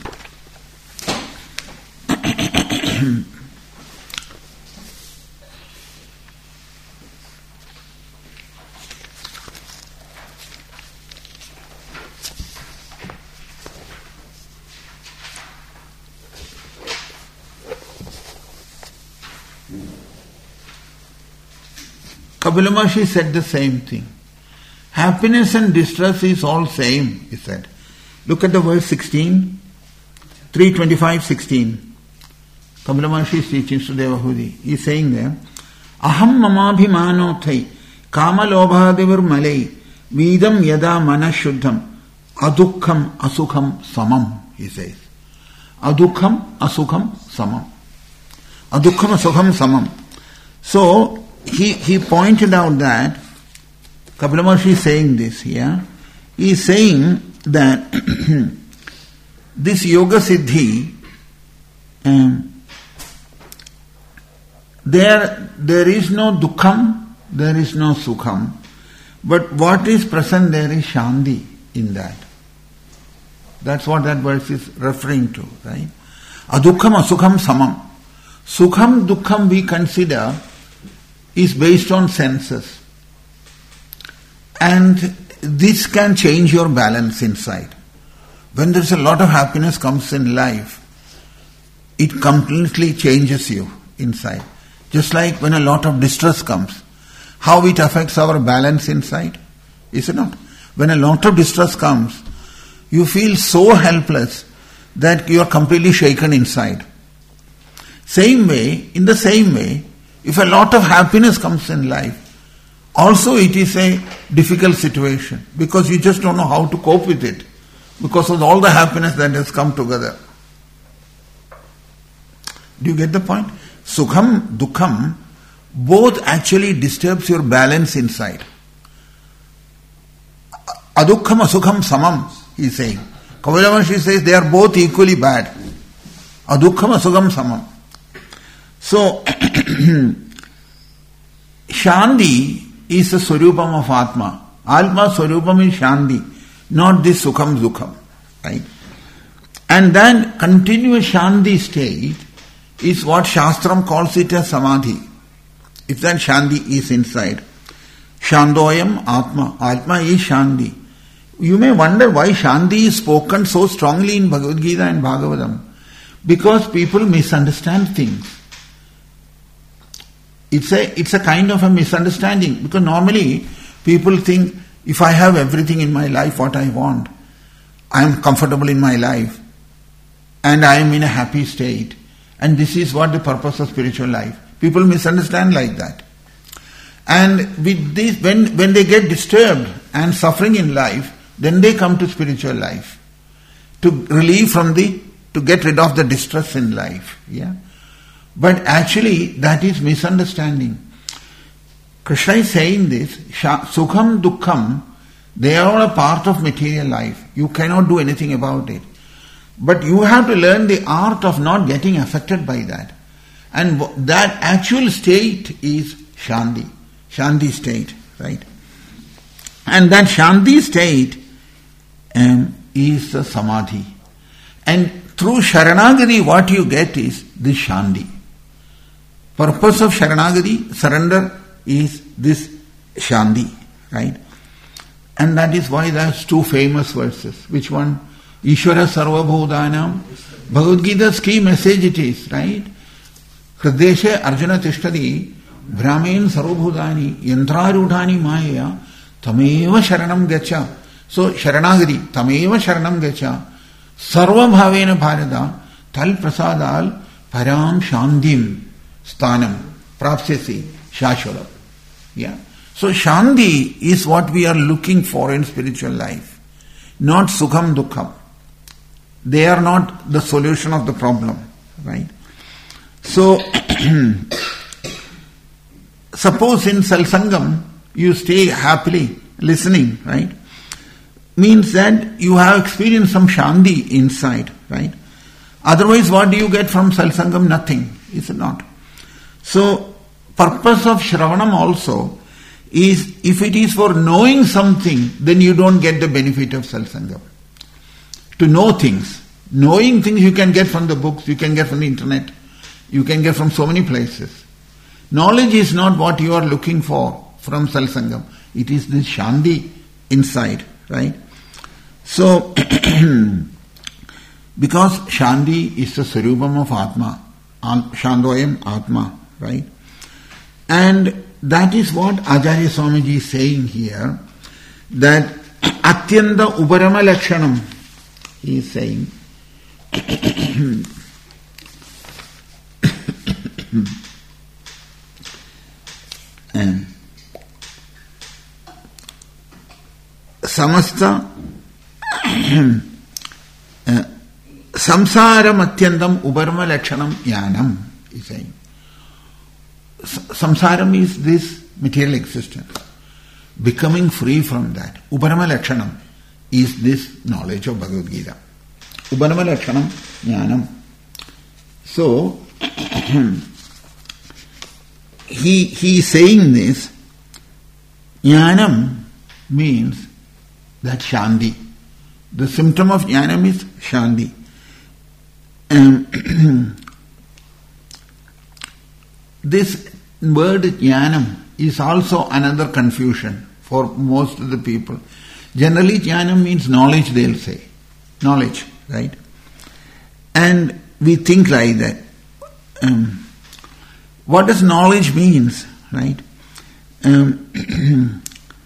Kapila Maharshi said the same thing. Happiness and distress is all same, he said. Look at the verse sixteen, three twenty-five sixteen. Kapila Maharshi is teaching to Devahudi. He is saying there, Aham mamabhimano thai kama lobhadivir malai vidam yada manashuddham adukham asukham samam, he says. Adukham asukham samam. Adukham asukham samam. So, He he pointed out that Kapila Maharshi is saying this here. He is saying that this yoga siddhi, um, there there is no dukkham, there is no sukham, but what is present there is shanti in that. That's what that verse is referring to, right? Adukham asukham samam. Sukham dukkham we consider is based on senses. And this can change your balance inside. When there's a lot of happiness comes in life, it completely changes you inside. Just like when a lot of distress comes, how it affects our balance inside, is it not? When a lot of distress comes, you feel so helpless that you are completely shaken inside. Same way, in the same way, if a lot of happiness comes in life, also it is a difficult situation because you just don't know how to cope with it because of all the happiness that has come together. Do you get the point? Sukham, dukkham, both actually disturbs your balance inside. Adukham, asukham, samam, he is saying. Kapila Maharshi says they are both equally bad. Adukham, asukham, samam. So, Shanti is the Swarupam of Atma. Atma Swarupam is Shanti, not this Sukham Dukham. Right? And then continuous Shanti state is what Shastram calls it as Samadhi. If that Shanti is inside. Shandoyam Atma. Atma is Shanti. You may wonder why Shanti is spoken so strongly in Bhagavad Gita and Bhagavatam. Because people misunderstand things. It's a, it's a kind of a misunderstanding because normally people think if I have everything in my life what I want, I am comfortable in my life and I am in a happy state and this is what the purpose of spiritual life. People misunderstand like that. And with this, when, when they get disturbed and suffering in life, then they come to spiritual life to relieve from the, to get rid of the distress in life. Yeah. But actually, that is misunderstanding. Krishna is saying this, Sukham, Dukkham, they are all a part of material life. You cannot do anything about it. But you have to learn the art of not getting affected by that. And that actual state is Shanti. Shanti state, right? And that Shanti state um, is the Samadhi. And through Sharanagati, what you get is this Shanti. Purpose of Sharanagati, surrender, is this Shanti, right? And that is why there's two famous verses. Which one? Ishvara Sarva Bhutanam. Bhagavad Gita's key message it is, right? Hrideshe Arjuna Tishtadi Brahmin Sarva Bhutani Yantrarudhani Maya Tameva Sharanam Gacha. So Sharanagati, Tameva Sharanam Gacha. Sarva Bhavena Bharata Tal Prasadal Param Shantim Sthanam Prapsesi Shashwara. Yeah. So Shanti is what we are looking for in spiritual life, not Sukham Dukkham. They are not the solution of the problem, right? So, suppose in Satsangam you stay happily listening, right? Means that you have experienced some Shanti inside, right? Otherwise, what do you get from Satsangam? Nothing, is it not? So, purpose of Shravanam also is, if it is for knowing something, then you don't get the benefit of Satsangam. To know things. Knowing things you can get from the books, you can get from the internet, you can get from so many places. Knowledge is not what you are looking for from Satsangam. It is this Shanti inside, right? So, because Shanti is the Sarupam of Atma, Shandoyam Atma, right? And that is what Acharya Swamiji is saying here, that Atyanta Uparama Lakshanam, he is saying. And Samasta Samsaram Atyantam Uparama Lakshanam Jnanam, he is saying. Samsaram is this material existence. Becoming free from that. Uparama Lakshanam is this knowledge of Bhagavad Gita. Uparama Lakshanam Jnanam. So, he, he is saying this. Jnanam means that Shanti. The symptom of Jnanam is Shanti. Um, this word Jnanam is also another confusion for most of the people. Generally, Jnanam means knowledge, they'll say. Knowledge, right? And we think like that. Um, what does knowledge means, right? Um,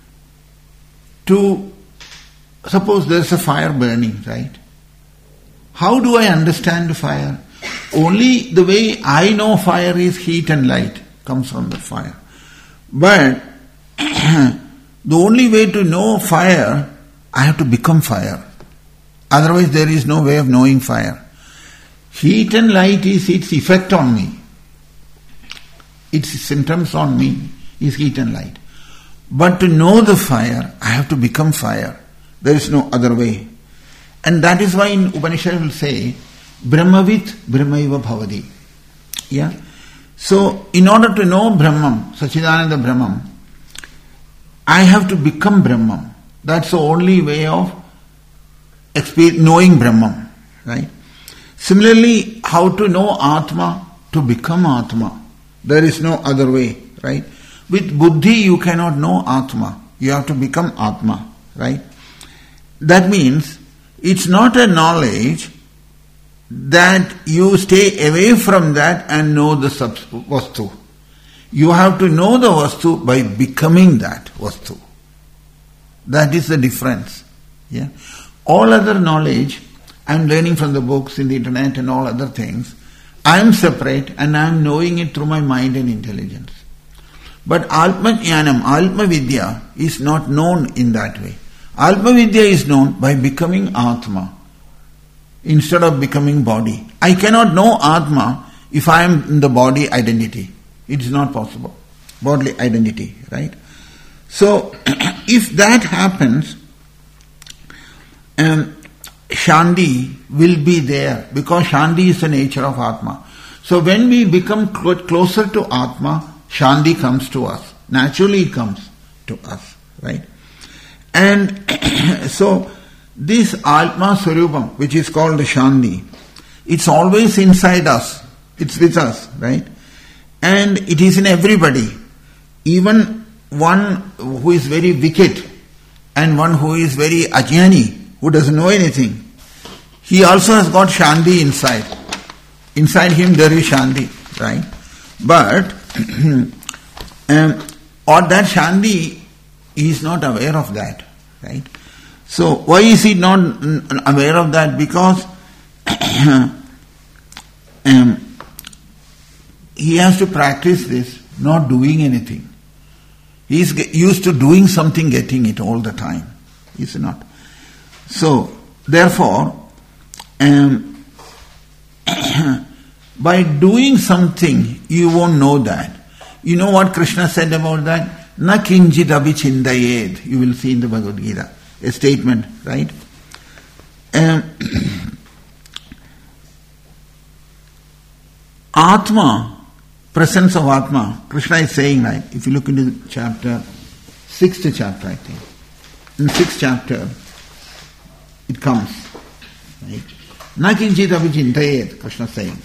to suppose there's a fire burning, right? How do I understand fire? Only the way I know fire is heat and light comes from the fire. But the only way to know fire, I have to become fire. Otherwise there is no way of knowing fire. Heat and light is its effect on me. Its symptoms on me is heat and light. But to know the fire, I have to become fire. There is no other way. And that is why in Upanishad will say, Brahmavit Brahmaiva Bhavati. Yeah? So, in order to know Brahman, Sachidananda Brahman, I have to become Brahman. That's the only way of knowing Brahman. Right? Similarly, how to know Atma? To become Atma. There is no other way. Right? With Buddhi, you cannot know Atma. You have to become Atma. Right? That means, it's not a knowledge that you stay away from that and know the vastu. You have to know the vastu by becoming that vastu. That is the difference. Yeah. All other knowledge, I am learning from the books, in the internet and all other things. I am separate and I am knowing it through my mind and intelligence. But Atma Jnanam, Atma Vidya is not known in that way. Atma Vidya is known by becoming Atma instead of becoming body. I cannot know Atma if I am in the body identity. It is not possible. Bodily identity, right? So, if that happens, um, Shanti will be there because Shanti is the nature of Atma. So, when we become cl- closer to Atma, Shanti comes to us. Naturally it comes to us, right? And so, this Atma Swarupam, which is called the Shanti, it's always inside us. It's with us, right? And it is in everybody. Even one who is very wicked and one who is very ajnani, who doesn't know anything, he also has got Shanti inside. Inside him there is Shanti, right? But, um, or that Shanti, he is not aware of that, right? So, why is he not aware of that? Because um, he has to practice this, not doing anything. He is used to doing something, getting it all the time. Is it not? So, therefore, um, by doing something, you won't know that. You know what Krishna said about that? Na kinchit abhichindayed. You will see in the Bhagavad Gita. A statement, right? Um, Atma, presence of Atma, Krishna is saying, right? If you look into the chapter, sixth chapter, I think. In the sixth chapter, it comes, right? Na kinchit abhichindayed, Krishna is saying.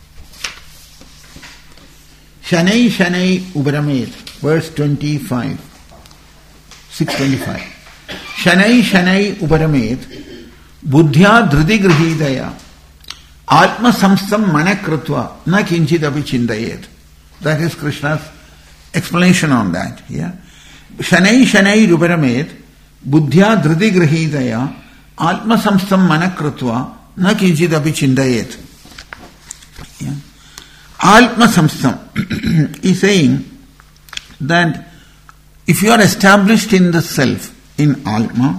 Shanai Shanai Ubaramet, verse twenty-five, six twenty-five. Shanai Shanai Ubaramet, Buddhya Dhriti Grihidaya, Atma Samstam Manakrutva, Na Kinchit Abhichindayet. That is Krishna's explanation on that. Yeah? Shanai Shanai Ubaramet, Buddhya Dhriti Grihidaya, Atma Samstam Manakrutva, Na Kinchit Abhichindayet. Yeah? Atma Samstam is saying that if you are established in the self, in Atma,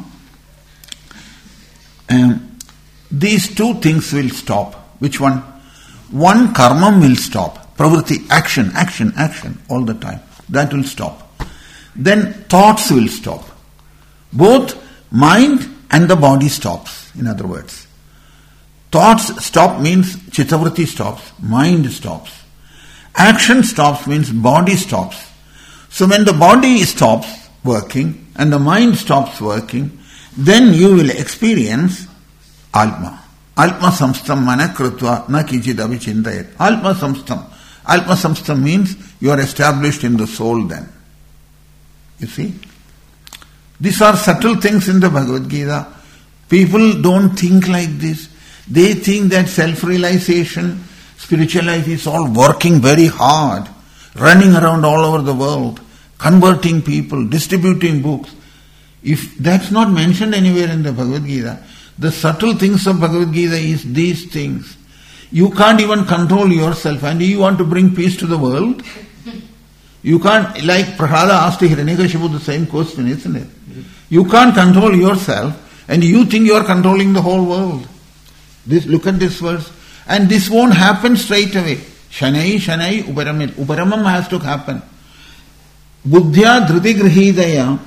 um, these two things will stop. Which one? One, karma will stop. Pravritti, action, action, action, all the time. That will stop. Then thoughts will stop. Both mind and the body stops, in other words. Thoughts stop means chittavritti stops, mind stops. Action stops means body stops. So when the body stops working and the mind stops working, then you will experience Atma. Atma samstam manakrutva na kinchit abhichindayet. Atma samstam. Atma samstam means you are established in the soul then. You see? These are subtle things in the Bhagavad Gita. People don't think like this. They think that self-realization, spiritual life is all working very hard, running around all over the world, converting people, distributing books. If that's not mentioned anywhere in the Bhagavad Gita, the subtle things of Bhagavad Gita is these things. You can't even control yourself, and you want to bring peace to the world? You can't, like Prahlada asked Hiranyakashipu the same question, isn't it? You can't control yourself, and you think you are controlling the whole world. This, look at this verse. And this won't happen straight away. Shanai, Shanai, Uparamit. Uparamam has to happen. Buddhya Dhriti Grihidaya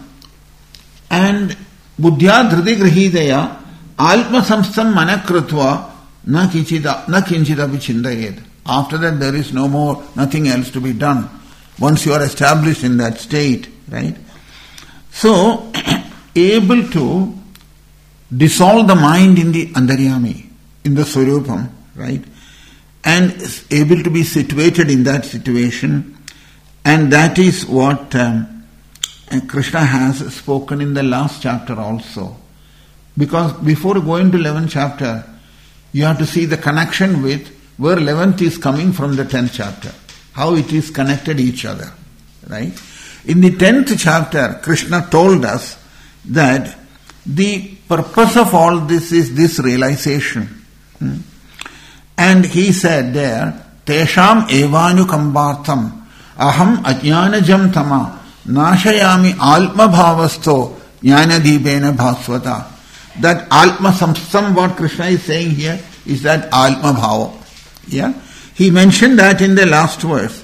and Buddhya Dhriti Grihidaya Atma Samstam Manakrutva Na Kinchita Na Kinchita Vichindayed. After that there is no more, nothing else to be done. Once you are established in that state, right? So, able to dissolve the mind in the Antaryami, in the Swarupam, right? And able to be situated in that situation. And that is what um, Krishna has spoken in the last chapter also. Because before going to eleventh chapter, you have to see the connection with where eleventh is coming from the tenth chapter. How it is connected each other, right? In the tenth chapter, Krishna told us that the purpose of all this is this realization. Hmm? And he said there, Tesham evanukambartam aham ajnanajam tama nashayami alma bhavasto jnanadibena bhasvata. That alma samstam, what Krishna is saying here, is that alma bhava. Yeah? He mentioned that in the last verse.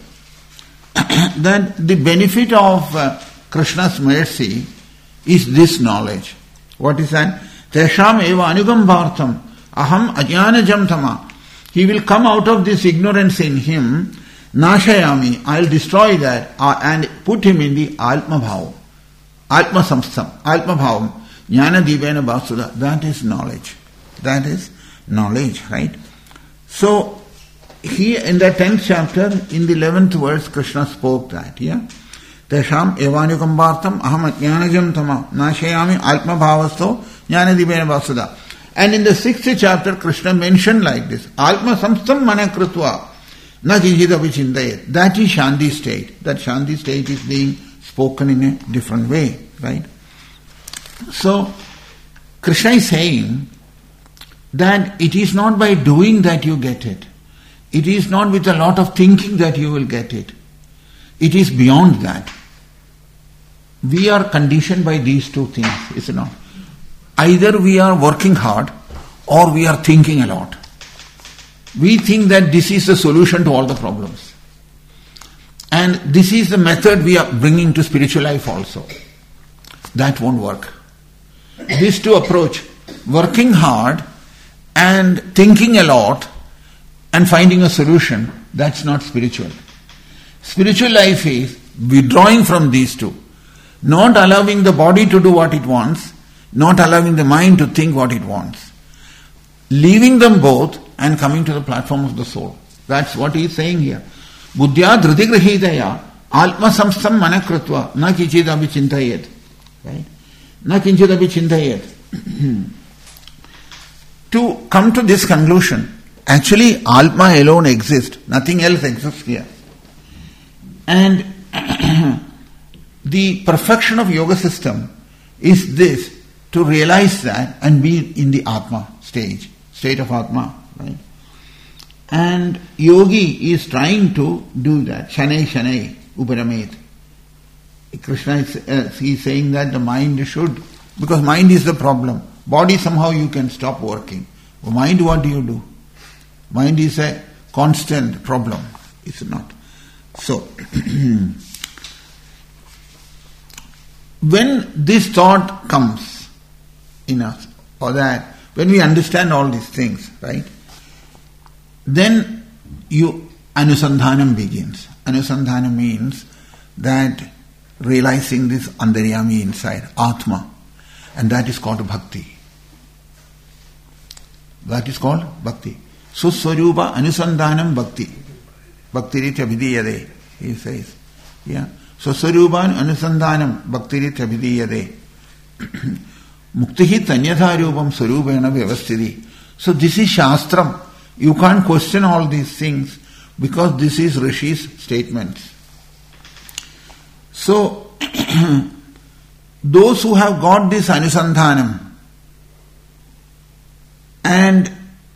That the benefit of uh, Krishna's mercy is this knowledge. What is that? Tesham eva anugambartam aham ajnanajam tama. He will come out of this ignorance in him. Nashayami, I'll destroy that uh, and put him in the Atma Bhava. Atma Samstam, Atma Bhavam. Jnana Dibena Basuda. That is knowledge. That is knowledge, right? So, he in the tenth chapter, in the eleventh verse, Krishna spoke that, yeah? Tesham evanukambartam aham ajnanajam tama nashayami Atma Bhavasto jnana dibena basuda. And in the sixth chapter, Krishna mentioned like this, Atma samstam manakrutva na kinchita vichindayet. That is Shanti state. That Shanti state is being spoken in a different way, right? So, Krishna is saying that it is not by doing that you get it. It is not with a lot of thinking that you will get it. It is beyond that. we are conditioned by these two things, is it not? Either we are working hard or we are thinking a lot. We think that this is the solution to all the problems. And this is the method we are bringing to spiritual life also. That won't work. These two approach, working hard and thinking a lot and finding a solution, that's not spiritual. Spiritual life is withdrawing from these two. Not allowing the body to do what it wants, not allowing the mind to think what it wants. Leaving them both and coming to the platform of the soul. That's what he is saying here. Buddhya dhritigrahitaya atma samstam manakrutva na kichidapi chintayet. Right? Na kinchidapi chintayet. To come to this conclusion, actually Atma alone exists, nothing else exists here. And the perfection of yoga system is this, to realize that and be in the Atma stage, state of Atma, right? And yogi is trying to do that. Shanai Shanai Uparamet. Krishna is, uh, is saying that the mind should, because mind is the problem. Body somehow you can stop working. Mind, what do you do? Mind is a constant problem. It's not. So, when this thought comes in us, or that, when we understand all these things, right, then you, anusandhanam begins. Anusandhanam means that realizing this antaryami inside, Atma, and that is called bhakti. That is called bhakti. Suswarupa anusandhanam bhakti. Bhaktiritya vidiyade, he says. Yeah. Suswarupa anusandhanam bhaktiritya vidiyade. Muktihi tanyatha rupam sarupena vyavasthiti. So this is Shastram. You can't question all these things because this is Rishi's statements. So, those who have got this anusandhanam and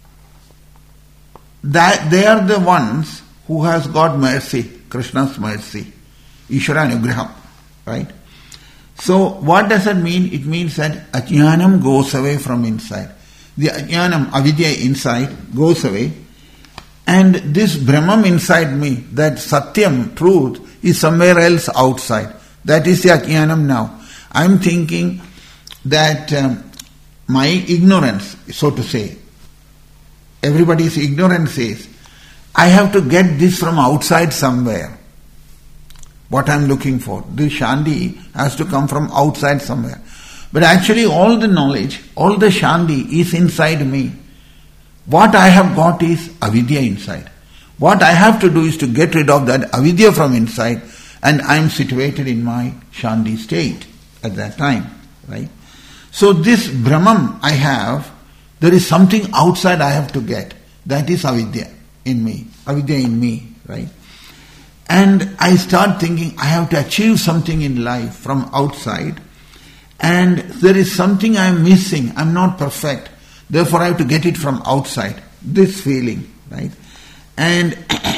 that they are the ones who has got mercy, Krishna's mercy, Ishvara Anugraham, right? So, what does that mean? It means that ajnanam goes away from inside. The ajnanam, avidya inside, goes away. And this Brahman inside me, that Satyam, truth, is somewhere else outside. That is the ajnanam now. I am thinking that um, my ignorance, so to say, everybody's ignorance is, I have to get this from outside somewhere. What I am looking for. This Shanti has to come from outside somewhere. But actually all the knowledge, all the Shanti is inside me. What I have got is avidya inside. What I have to do is to get rid of that avidya from inside, and I am situated in my Shanti state at that time. Right? So this Brahman I have, there is something outside I have to get. That is avidya in me. Avidya in me. Right? And I start thinking I have to achieve something in life from outside, and there is something I am missing. I am not perfect. Therefore I have to get it from outside. This feeling, right? And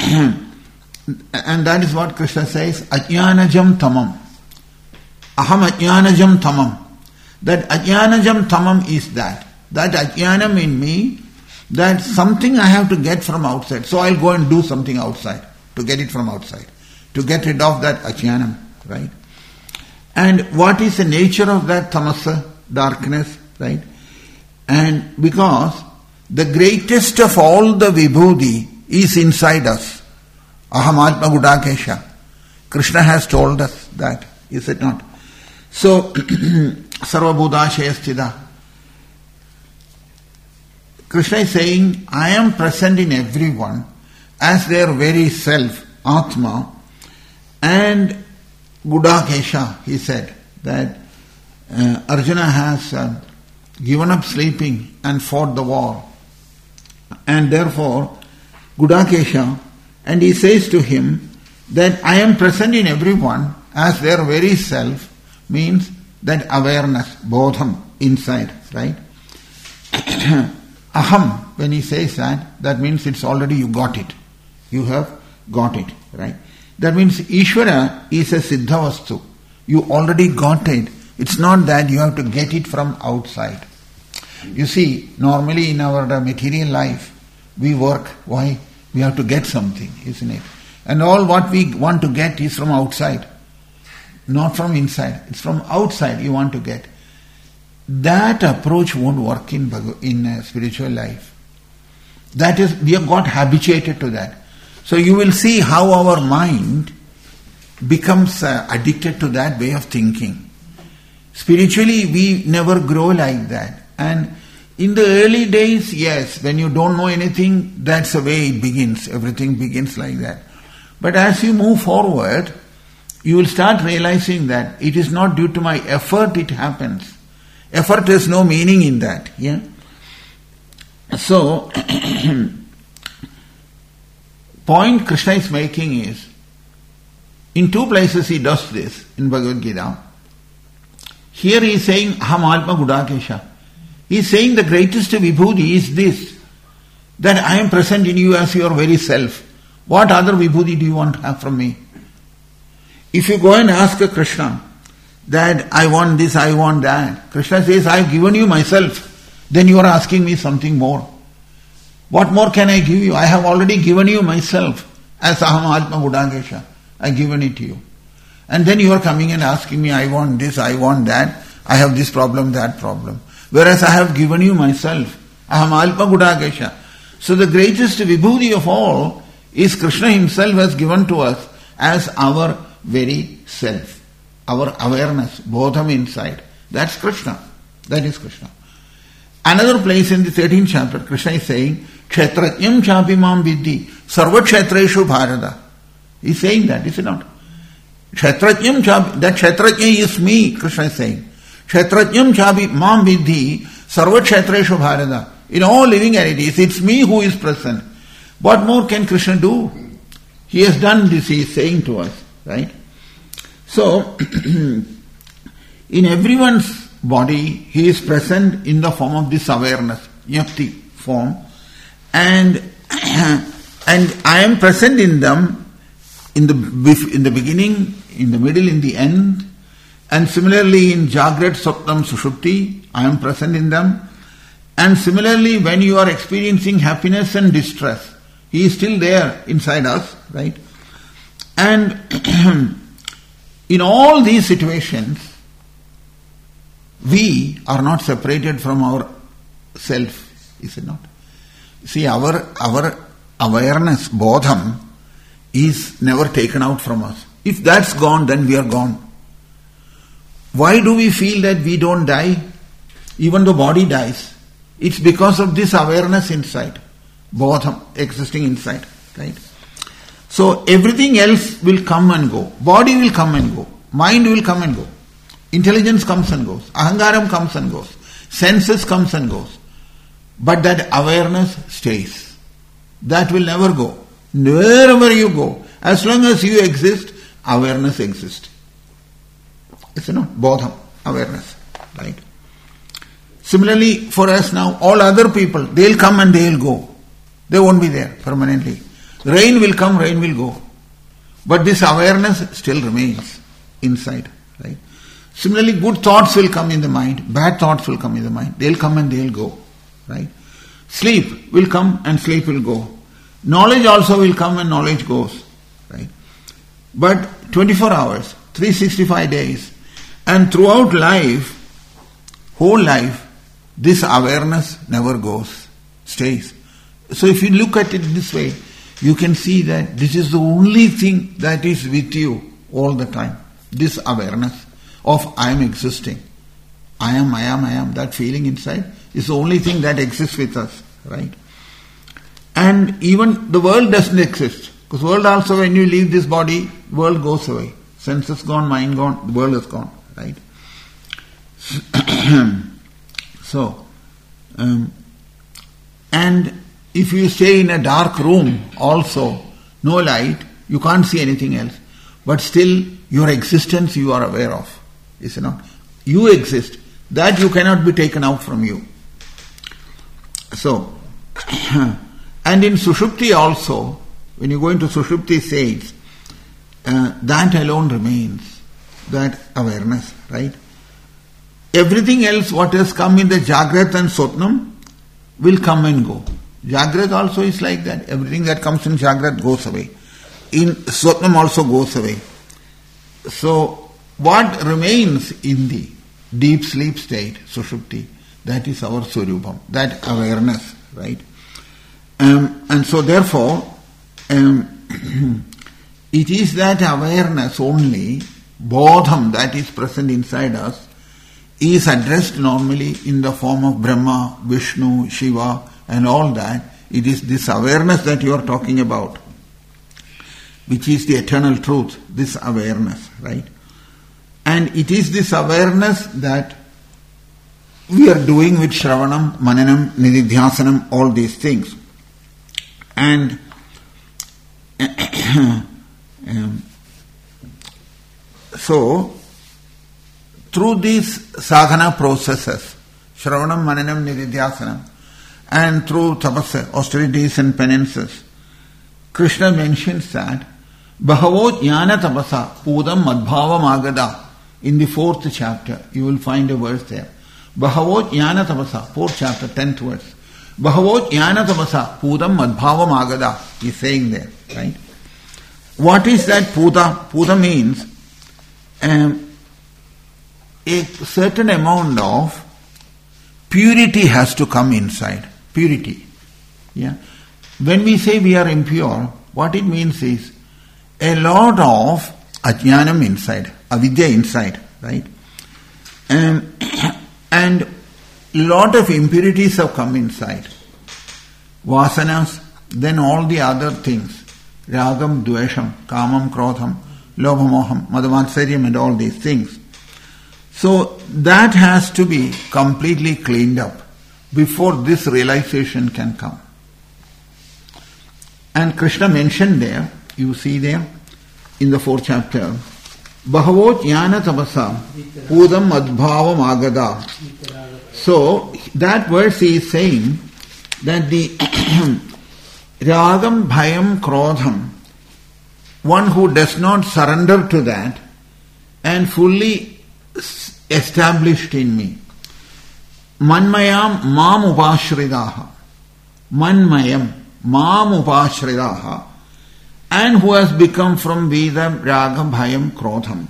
and that is what Krishna says, ajnanajam tamam. Aham ajnanajam tamam. That ajnanajam tamam is that. That ajnanam in me, that something I have to get from outside. So I'll go and do something outside to get it from outside. To get rid of that ajnanam, right? And what is the nature of that tamasa, darkness, right? And because the greatest of all the vibhuti is inside us. Aham atma gudakesha. Krishna has told us that, is it not? So, sarva bhudashaya sthita. Krishna is saying, I am present in everyone as their very self, Atma, and Gudakesha, he said, that uh, Arjuna has uh, given up sleeping and fought the war. And therefore, Gudakesha, and he says to him that I am present in everyone as their very self, means that awareness, bodham, inside, right? Aham, when he says that, that means it's already you got it. You have got it, right? That means Ishvara is a siddha vastu. You already got it. It's not that you have to get it from outside. You see, normally in our material life, we work. Why? We have to get something, isn't it? And all what we want to get is from outside, not from inside. It's from outside you want to get. That approach won't work in in uh, spiritual life. That is, we have got habituated to that. So you will see how our mind becomes uh, addicted to that way of thinking. Spiritually, we never grow like that. And in the early days, yes, when you don't know anything, that's the way it begins. Everything begins like that. But as you move forward, you will start realizing that it is not due to my effort it happens. Effort has no meaning in that. Yeah. So, point Krishna is making is, in two places he does this in Bhagavad Gita. Here he is saying, Aham Atma Gudakesha. He is saying the greatest vibhuti is this, that I am present in you as your very self. What other vibhuti do you want to have from me? If you go and ask a Krishna that I want this, I want that, Krishna says, I have given you myself. Then you are asking me something more. What more can I give you? I have already given you myself as Aham Atma Gudakesha. I have given it to you. And then you are coming and asking me, I want this, I want that, I have this problem, that problem. Whereas I have given you myself. Aham Atma Gudakesha. So the greatest vibhuti of all is Krishna himself has given to us as our very self. Our awareness, bodham inside. That's Krishna. That is Krishna. Another place in the thirteenth chapter, Krishna is saying, Kshetrajñam chapi mam vidhi sarva kshetreshu bharata. He's saying that, is it not? Kshetrajñam chapi, that Kshetrajña is me, Krishna is saying. Kshetrajñam chapi mam vidhi sarva kshetreshu bharata. In all living entities, it's me who is present. What more can Krishna do? He has done this, he is saying to us, right? So, in everyone's body, he is present in the form of this awareness, Jnapti form, and and I am present in them in the in the beginning, in the middle, in the end, and similarly in Jagrat, Swapnam, Sushupti, I am present in them, and similarly when you are experiencing happiness and distress, he is still there inside us, right? And in all these situations, we are not separated from our self, is it not? See, our our awareness, bodham, is never taken out from us. If that's gone, then we are gone. Why do we feel that we don't die, even though body dies? It's because of this awareness inside, bodham existing inside, right? So everything else will come and go. Body will come and go. Mind will come and go. Intelligence comes and goes. Ahangaram comes and goes. Senses comes and goes. But that awareness stays. That will never go. Wherever you go, as long as you exist, awareness exists. It's not bodham, awareness, right? Similarly, for us now, all other people, they'll come and they'll go. They won't be there permanently. Rain will come, rain will go. But this awareness still remains inside, right? Similarly, good thoughts will come in the mind, bad thoughts will come in the mind. They'll come and they'll go, right? Sleep will come and sleep will go. Knowledge also will come and knowledge goes, right? But twenty-four hours, three hundred sixty-five days, and throughout life, whole life, this awareness never goes, stays. So if you look at it this way, you can see that this is the only thing that is with you all the time. This awareness of I am existing. I am, I am, I am. That feeling inside is the only thing that exists with us, right? And even the world doesn't exist. Because world also, when you leave this body, world goes away. Senses gone, mind gone, the world is gone, right? So, um, and if you stay in a dark room also, no light, you can't see anything else. But still, your existence you are aware of, is it not? You exist. That you cannot be taken out from you. So, and in Sushupti also, when you go into Sushupti, it says, uh, that alone remains. that awareness, right? Everything else what has come in the Jagrat and Swapnam will come and go. Jagrat also is like that. Everything that comes in Jagrat goes away. In Swapnam also goes away. So, what remains in the deep sleep state, Sushupti, that is our Swarupam, that awareness, right? Um, and so therefore, um, it is that awareness only, bodham that is present inside us, is addressed normally in the form of Brahma, Vishnu, Shiva and all that. It is this awareness that you are talking about, which is the eternal truth, this awareness, right? And it is this awareness that we are doing with Shravanam, Mananam, Nididhyasanam, all these things. And um, so, through these sadhana processes, Shravanam, Mananam, Nididhyasanam, and through tapasya, austerities and penances, Krishna mentions that Bahavo Jnana Tapasa Pudam Madbhava Magada. In the fourth chapter, you will find a verse there. Bahavo Jnana Tapasa, fourth chapter, tenth verse. Bahavo Jnana Tapasa Pudam Madbhava Magada. He is saying there, right? What is that Puda? Puda means um, a certain amount of purity has to come inside. Purity. Yeah. When we say we are impure, what it means is a lot of ajnanam inside, avidya inside, right? Um, and lot of impurities have come inside. Vasanas, then all the other things. Ragam, dvesham, kamam, krodham, lobhamoham, madhavatsariam and all these things. So that has to be completely cleaned up before this realization can come. And Krishna mentioned there, you see there, in the fourth chapter, Bahavo Jnana Tapasa Pudam Madbhava Magada. So, that verse is saying that the Ragam, Bhayam, Krodham, one who does not surrender to that and fully established in me. Manmayam Mam Upashridaha. Manmayam Mam Upashridaha. And who has become from Vedam, Ragam, Bhayam, Krodham.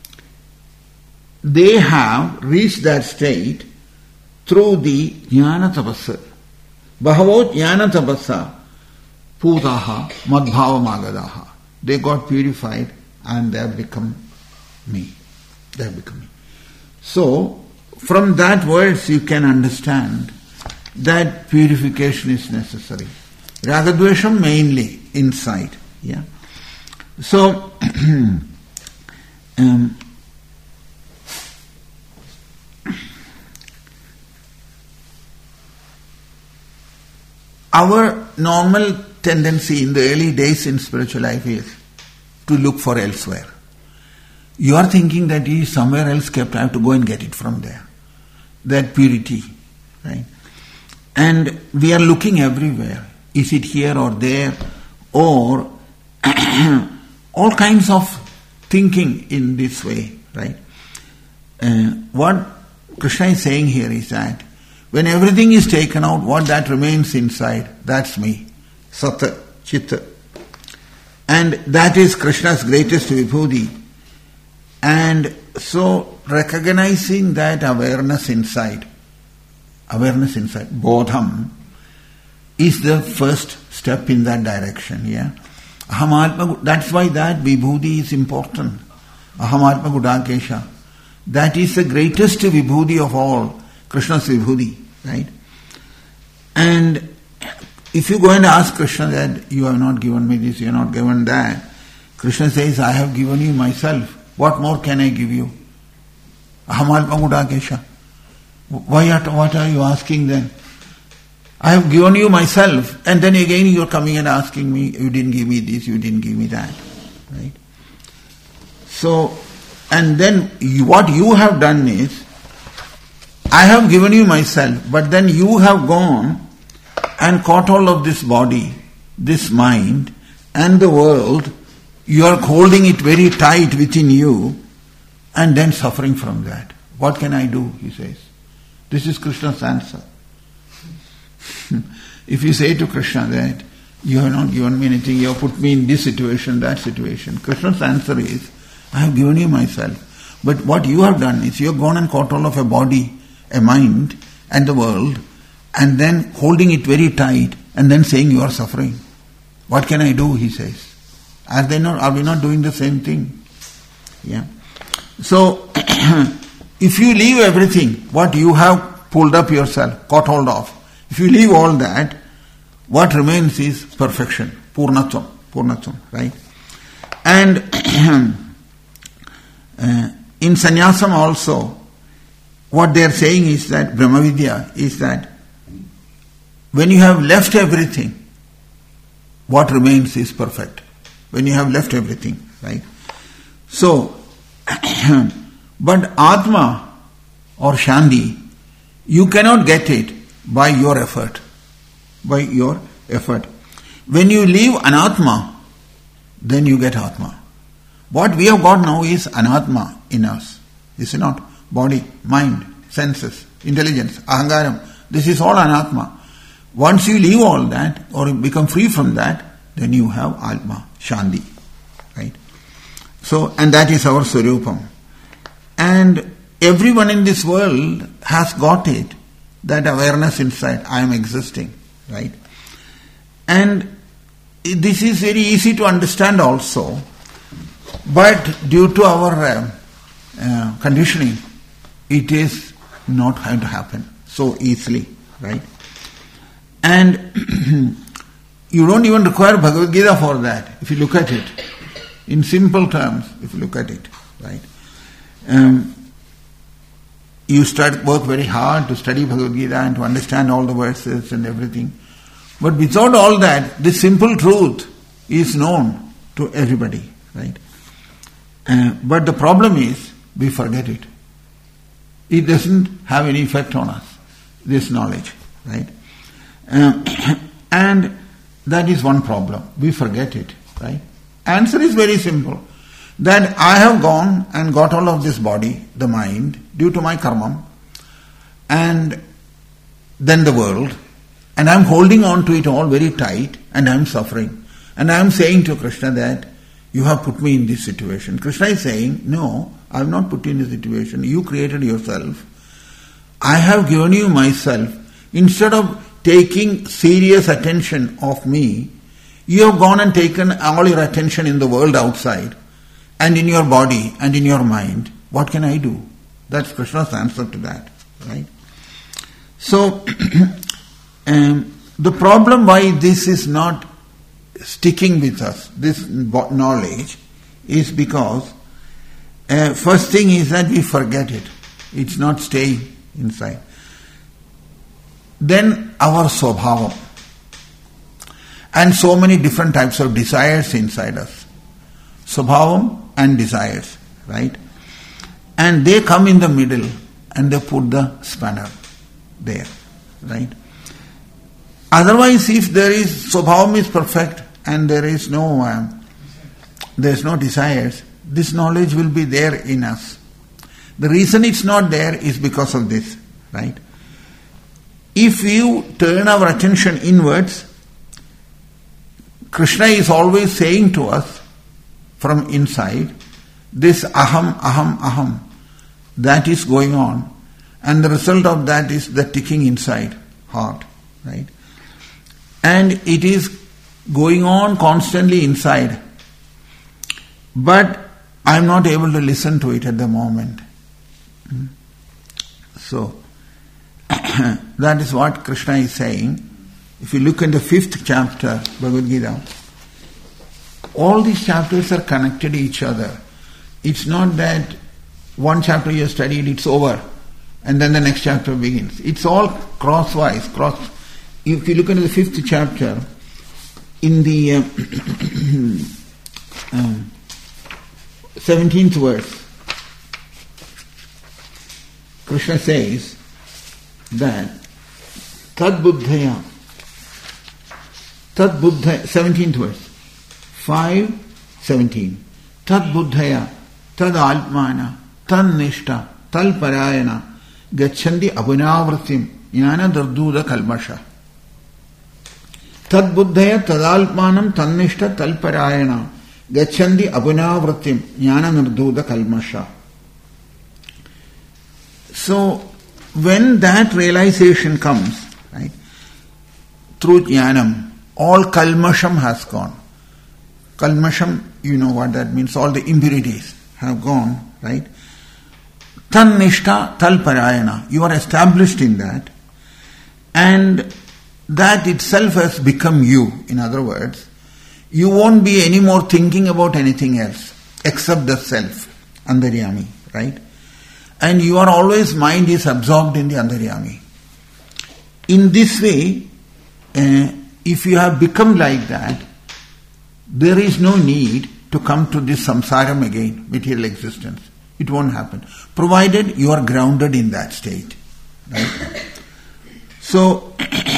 They have reached that state through the Jnana Tapasa. Bahavo Jnana Tapasa Pudaha Madbhava Magadaha. They got purified and they have become me. They have become me. So, from that verse you can understand that purification is necessary. Ragadvesham mainly inside. Yeah. So, um, our normal tendency in the early days in spiritual life is to look for elsewhere. You are thinking that he is somewhere else kept, I have to go and get it from there. That purity, right? And we are looking everywhere. Is it here or there? Or all kinds of thinking in this way, right? Uh, what Krishna is saying here is that when everything is taken out, what that remains inside, that's me. Sata, Chitta. And that is Krishna's greatest vibhuti. And so recognizing that awareness inside, awareness inside, bodham, is the first step in that direction, yeah? Ahamatma, that's why that vibhuti is important. Ahamatma Gudakesha. That is the greatest vibhuti of all, Krishna's vibhuti, right? And if you go and ask Krishna that you have not given me this, you have not given that, Krishna says, I have given you myself. What more can I give you? Ahamatma Gudakesha. Why are, what are you asking then? I have given you myself, and then again you are coming and asking me, you didn't give me this, you didn't give me that. Right? So, and then you, what you have done is, I have given you myself, but then you have gone and caught hold of this body, this mind, and the world. You are holding it very tight within you, and then suffering from that. What can I do, he says. This is Krishna's answer. If you say to Krishna that, you have not given me anything, you have put me in this situation, that situation. Krishna's answer is, I have given you myself. But what you have done is, you have gone and caught hold of a body, a mind, and the world, and then holding it very tight, and then saying you are suffering. What can I do, he says. Are they not, are we not doing the same thing? Yeah. So, if you leave everything, what you have pulled up yourself, caught hold of, if you leave all that, what remains is perfection, purnatvam, purnatvam, right? And uh, in sannyasam also, what they are saying is that, Brahmavidya is that, when you have left everything, what remains is perfect. When you have left everything, right? So, but Atma or Shanti, you cannot get it by your effort. By your effort. When you leave Anatma, then you get Atma. What we have got now is Anatma in us. Is it not? Body, mind, senses, intelligence, ahangaram. This is all Anatma. Once you leave all that, or become free from that, then you have Atma, Shanti. Right? So, and that is our Swarupam. And everyone in this world has got it, that awareness inside, I am existing. Right? And this is very easy to understand also, but due to our uh, uh, conditioning, it is not going to happen so easily. Right? And you don't even require Bhagavad Gita for that, if you look at it. In simple terms, if you look at it. Right? Um, you start work very hard to study Bhagavad Gita and to understand all the verses and everything. But without all that, this simple truth is known to everybody. Right? Uh, but the problem is, we forget it. It doesn't have any effect on us, this knowledge. Right? Uh, and that is one problem. We forget it. Right? Answer is very simple. That I have gone and got all of this body, the mind, due to my karma, and then the world, and I am holding on to it all very tight, and I am suffering. And I am saying to Krishna that, you have put me in this situation. Krishna is saying, no, I have not put you in this situation. You created yourself. I have given you myself. Instead of taking serious attention of me, you have gone and taken all your attention in the world outside, and in your body, and in your mind. What can I do? That's Krishna's answer to that. Right? So, um, the problem why this is not sticking with us, this knowledge, is because uh, first thing is that we forget it. It's not staying inside. Then our swabhavam. And so many different types of desires inside us. Swabhavam and desires, right? And they come in the middle and they put the spanner there, right? Otherwise, if there is, swabhavam is perfect and there is no, um, there is no desires, this knowledge will be there in us. The reason it's not there is because of this, right? If you turn our attention inwards, Krishna is always saying to us from inside, this aham, aham, aham, that is going on. And the result of that is the ticking inside heart, right? And it is going on constantly inside. But I am not able to listen to it at the moment. So, that is what Krishna is saying. If you look in the fifth chapter, Bhagavad Gita, all these chapters are connected to each other. It's not that one chapter you have studied, it's over, and then the next chapter begins. It's all crosswise, cross. If you look into the fifth chapter, in the uh, um, seventeenth verse, Krishna says that Tad Buddhaya, Tad Buddhaya, seventeenth verse, five seventeen. Tad Buddhaya, Tad Atmana, Tannishta, Talparayana, Gachanti Abhinavritim, Jnana Darduda Kalmasha. Tadbuddhaya Tadalpanam Tannishta Talparayana, Gachanti Abhinavritim, Jnana Darduda Kalmasha. So, when that realization comes, right, through jnanam, all kalmasham has gone. Kalmasham, you know what that means, all the impurities have gone, right? Tannishta talparayana, you are established in that, and that itself has become you. In other words, you won't be any more thinking about anything else except the self, antaryami, right? And your always mind is absorbed in the antaryami. In this way, uh, if you have become like that, there is no need to come to this samsaram again, material existence. It won't happen, provided you are grounded in that state. Right? So,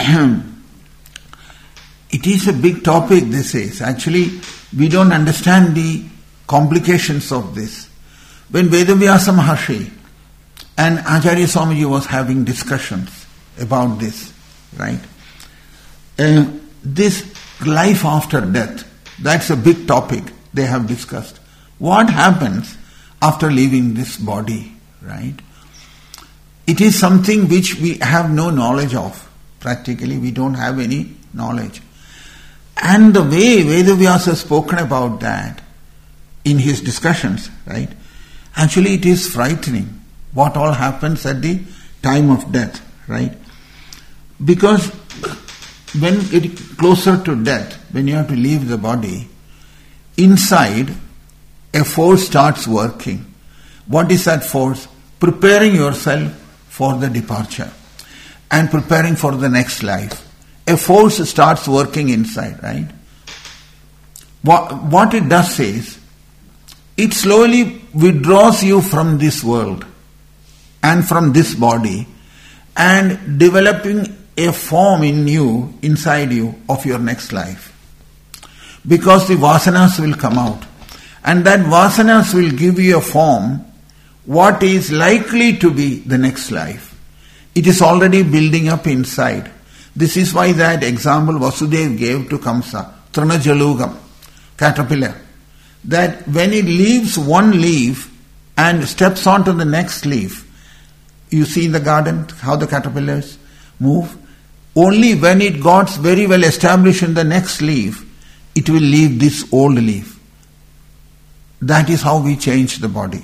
it is a big topic, this is. Actually, we don't understand the complications of this. When Vedavyasa Maharshi and Acharya Swamiji was having discussions about this, right? Uh, this life after death, that's a big topic they have discussed. What happens after leaving this body, right? It is something which we have no knowledge of. Practically, we don't have any knowledge. And the way Vedavyasa has spoken about that in his discussions, right? Actually, it is frightening. What all happens at the time of death, right? Because when it closer to death, when you have to leave the body, inside a force starts working. What is that force? Preparing yourself for the departure and preparing for the next life. A force starts working inside, right? What, what it does is, it slowly withdraws you from this world and from this body, and developing a form in you, inside you, of your next life. Because the vasanas will come out, and that vasanas will give you a form, what is likely to be the next life. It is already building up inside. This is why that example Vasudeva gave to Kamsa, Trinajalugam, caterpillar, that when it leaves one leaf and steps onto the next leaf, you see in the garden how the caterpillars move. Only when it got very well established in the next leaf, it will leave this old leaf. That is how we change the body.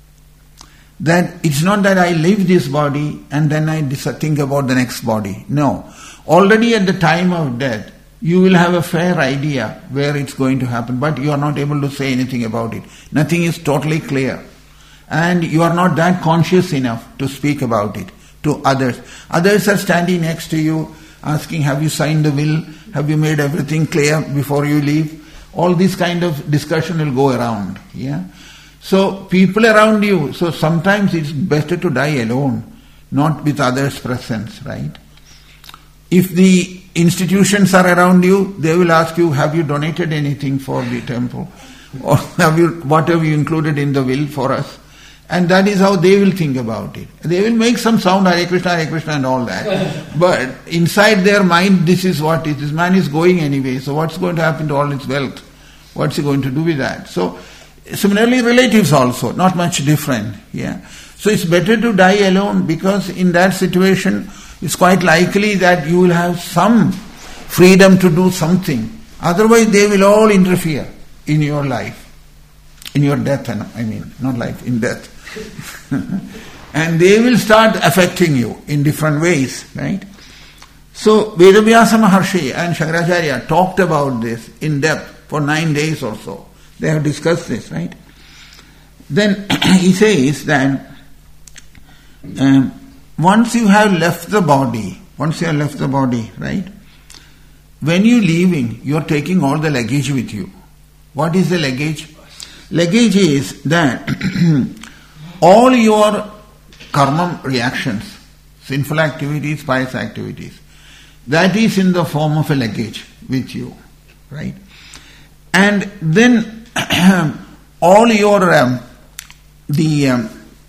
That it's not that I leave this body and then I think about the next body. No. Already at the time of death, you will have a fair idea where it's going to happen, but you are not able to say anything about it. Nothing is totally clear. And you are not that conscious enough to speak about it to others. Others are standing next to you, asking, have you signed the will? Have you made everything clear before you leave? All this kind of discussion will go around. Yeah. So people around you, so sometimes it's better to die alone, not with others' presence, right? If the institutions are around you, they will ask you, have you donated anything for the temple? Or have you, what have you included in the will for us? And that is how they will think about it. They will make some sound, Hare Krishna, Hare Krishna and all that. But inside their mind, this is what it is. This man is going anyway, so what's going to happen to all his wealth? What's he going to do with that? So, similarly, relatives also, not much different. Yeah. So it's better to die alone, because in that situation, it's quite likely that you will have some freedom to do something. Otherwise, they will all interfere in your life, in your death, I mean, not life, in death. And they will start affecting you in different ways, right? So, Vedavyasa Maharshi and Shankaracharya talked about this in depth for nine days or so. They have discussed this, right? Then he says that um, once you have left the body, once you have left the body, right? When you're leaving, you're taking all the luggage with you. What is the luggage? Luggage is that all your karma reactions, sinful activities, pious activities, that is in the form of a luggage with you, right? And then all your um, the um,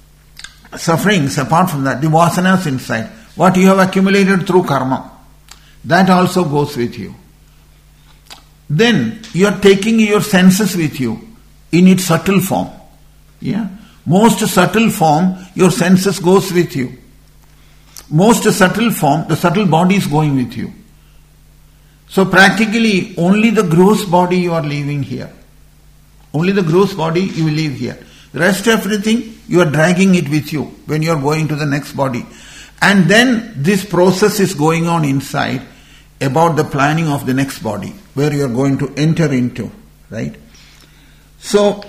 sufferings, apart from that, the vasanas inside, what you have accumulated through karma, that also goes with you. Then you are taking your senses with you in its subtle form. Yeah, most subtle form, your senses goes with you. Most subtle form, the subtle body is going with you. So practically, only the gross body you are leaving here. Only the gross body you will leave here. The rest everything, you are dragging it with you when you are going to the next body. And then this process is going on inside about the planning of the next body, where you are going to enter into, right? So,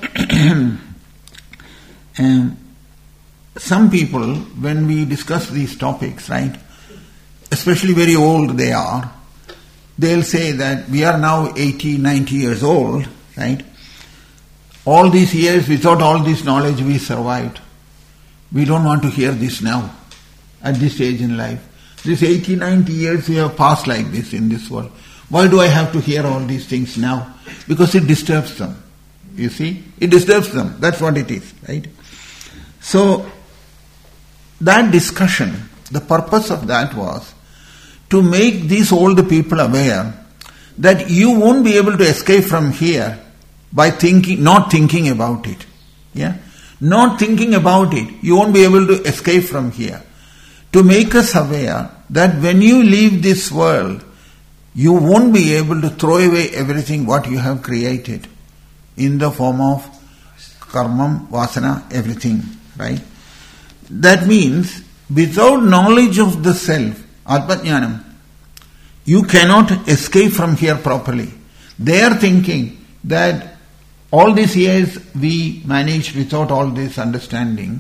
um, some people, when we discuss these topics, right, especially very old they are, they'll say that we are now eighty, ninety years old, right? All these years, without all this knowledge, we survived. We don't want to hear this now, at this stage in life. This eighty, ninety years we have passed like this in this world. Why do I have to hear all these things now? Because it disturbs them. You see? It disturbs them. That's what it is, right? So, that discussion, the purpose of that was to make these old people aware that you won't be able to escape from here by thinking, not thinking about it. Yeah? Not thinking about it, you won't be able to escape from here. To make us aware that when you leave this world, you won't be able to throw away everything what you have created in the form of karma, vasana, everything, right? That means, without knowledge of the self, Atmajnanam, you cannot escape from here properly. They are thinking that all these years we managed without all this understanding,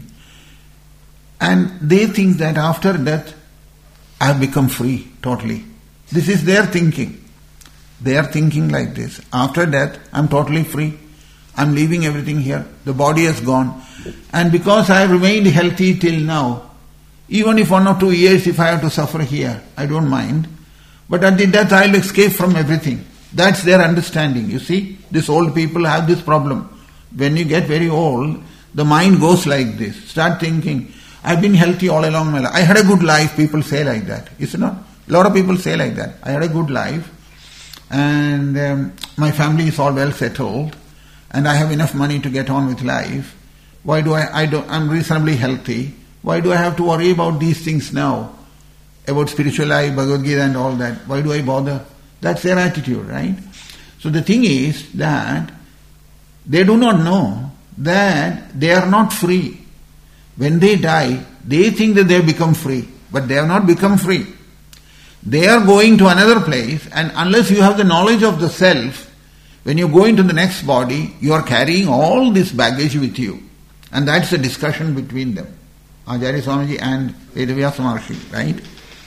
and they think that after death I have become free totally. This is their thinking. They are thinking like this. After death I am totally free. I am leaving everything here. The body has gone. And because I have remained healthy till now, even if one or two years if I have to suffer here, I don't mind. But at the death I will escape from everything. That's their understanding. You see, these old people have this problem. When you get very old, the mind goes like this. Start thinking, I've been healthy all along my life. I had a good life. People say like that. Is it not? A lot of people say like that. I had a good life and um, my family is all well settled and I have enough money to get on with life. Why do I, I don't, I'm reasonably healthy. Why do I have to worry about these things now? About spiritual life, Bhagavad Gita and all that. Why do I bother? That's their attitude, right? So the thing is that they do not know that they are not free. When they die, they think that they have become free, but they have not become free. They are going to another place, and unless you have the knowledge of the self, when you go into the next body, you are carrying all this baggage with you. And that's the discussion between them. Acharya Swamiji and Vedavyasa Maharshi, right?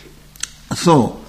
So,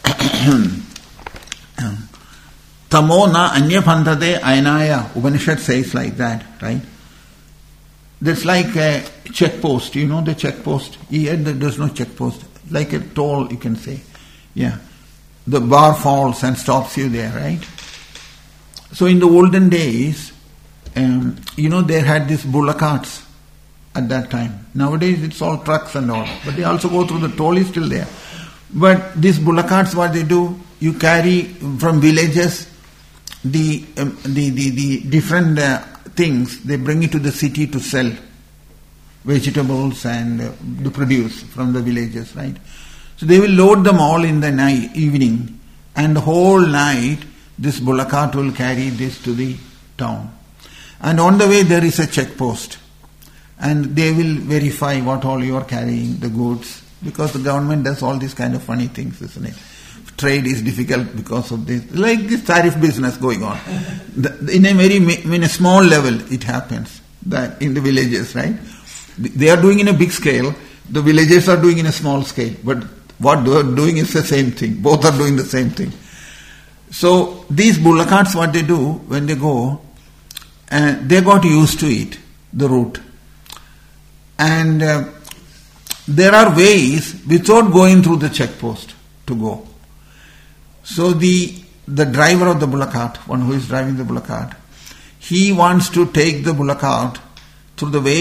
Tamo na anya phantate aynaya, Upanishad says like that, right? There's like a check post, you know the check post? Here there's no check post, like a toll you can say. Yeah. The bar falls and stops you there, right? So in the olden days, um, you know, they had these bullock carts at that time. Nowadays it's all trucks and all, but they also go through the toll is still there. But these bullock carts, what they do, you carry from villages the um, the, the, the different uh, things, they bring it to the city to sell vegetables and uh, the produce from the villages, right? So they will load them all in the night, evening, and the whole night this bullock cart will carry this to the town. And on the way there is a check post, and they will verify what all you are carrying, the goods, because the government does all these kind of funny things, isn't it? Trade is difficult because of this, like this tariff business going on. In a very, in a small level it happens, that in the villages, right? They are doing in a big scale, the villages are doing in a small scale, but what they are doing is the same thing. Both are doing the same thing. So these bullock carts, what they do when they go, uh, they got used to it, the route. And uh, there are ways without going through the check post to go. So the the driver of the bullock cart, one who is driving the bullock cart, he wants to take the bullock cart through the way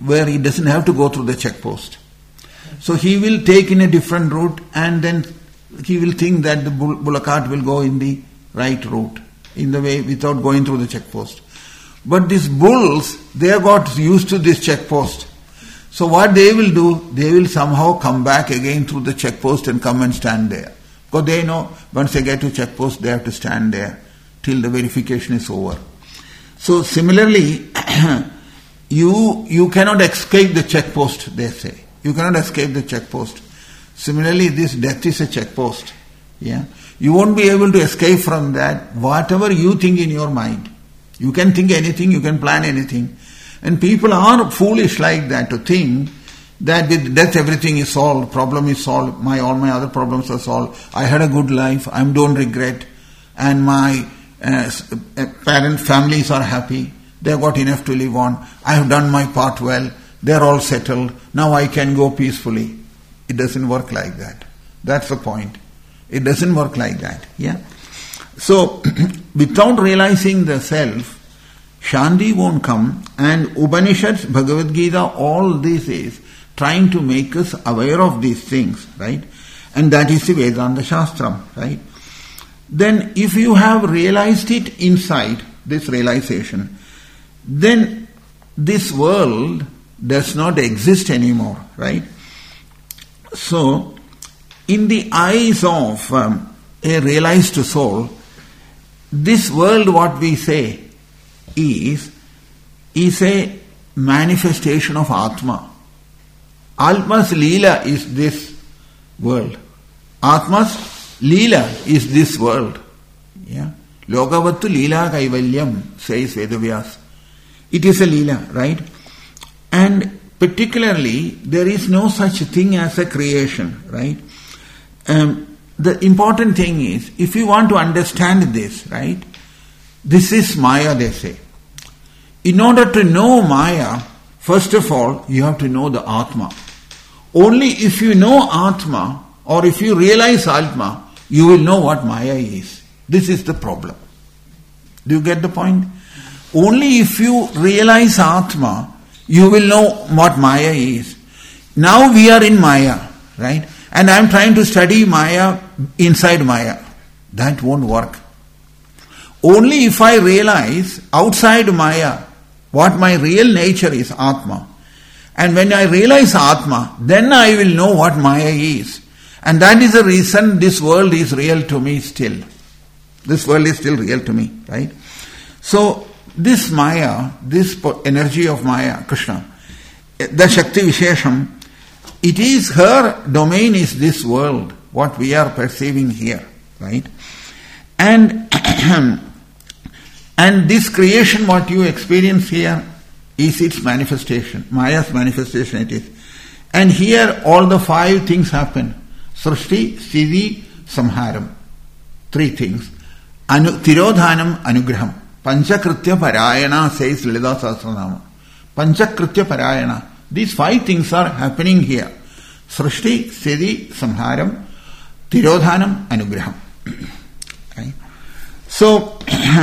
where he doesn't have to go through the checkpost. So he will take in a different route, and then he will think that the bull, bullock cart will go in the right route, in the way without going through the checkpost. But these bulls, they have got used to this checkpost. So what they will do, they will somehow come back again through the checkpost and come and stand there. Because they know once they get to checkpost, they have to stand there till the verification is over. So similarly, you you cannot escape the checkpost, they say. You cannot escape the checkpost. Similarly, this death is a checkpost. Yeah, you won't be able to escape from that. Whatever you think in your mind, you can think anything, you can plan anything. And people are foolish like that to think that with death everything is solved, problem is solved, my all my other problems are solved. I had a good life, I don't regret, and my uh, parent families are happy. They have got enough to live on. I have done my part well. They are all settled. Now I can go peacefully. It doesn't work like that. That's the point. It doesn't work like that. Yeah. So without realizing the self, Shanti won't come. And Upanishads, Bhagavad Gita, all this is trying to make us aware of these things, right? And that is the Vedanta Shastram, right? Then if you have realized it inside, this realization, then this world does not exist anymore, right? So, in the eyes of um, a realized soul, this world, what we say, is, is a manifestation of Atma. Atma's Leela is this world. Atma's Leela is this world. Yeah. Lokavattu Leela Kaivalyam, says Vedavyas. It is a Leela, right? And particularly, there is no such thing as a creation, right? Um, the important thing is, if you want to understand this, right, this is Maya, they say. In order to know Maya, first of all, you have to know the Atma. Only if you know Atma, or if you realize Atma, you will know what Maya is. This is the problem. Do you get the point? Only if you realize Atma, you will know what Maya is. Now we are in Maya, right? And I am trying to study Maya inside Maya. That won't work. Only if I realize outside Maya what my real nature is, Atma. And when I realize Atma, then I will know what Maya is. And that is the reason this world is real to me still. This world is still real to me, right? So, this Maya, this energy of Maya, Krishna, the Shakti Vishesham, it is her domain is this world, what we are perceiving here, right? And and this creation, what you experience here, is its manifestation, Maya's manifestation it is. And here all the five things happen. Srishti, Siddhi, Samharam. Three things. Anu, Tirodhanam, Anugraham. Panchakritya Parayana, says Lalita Sahasranama. Panchakritya Parayana. These five things are happening here. Srishti, Siddhi, Samharam, Tirodhanam, Anugraham. Okay. So,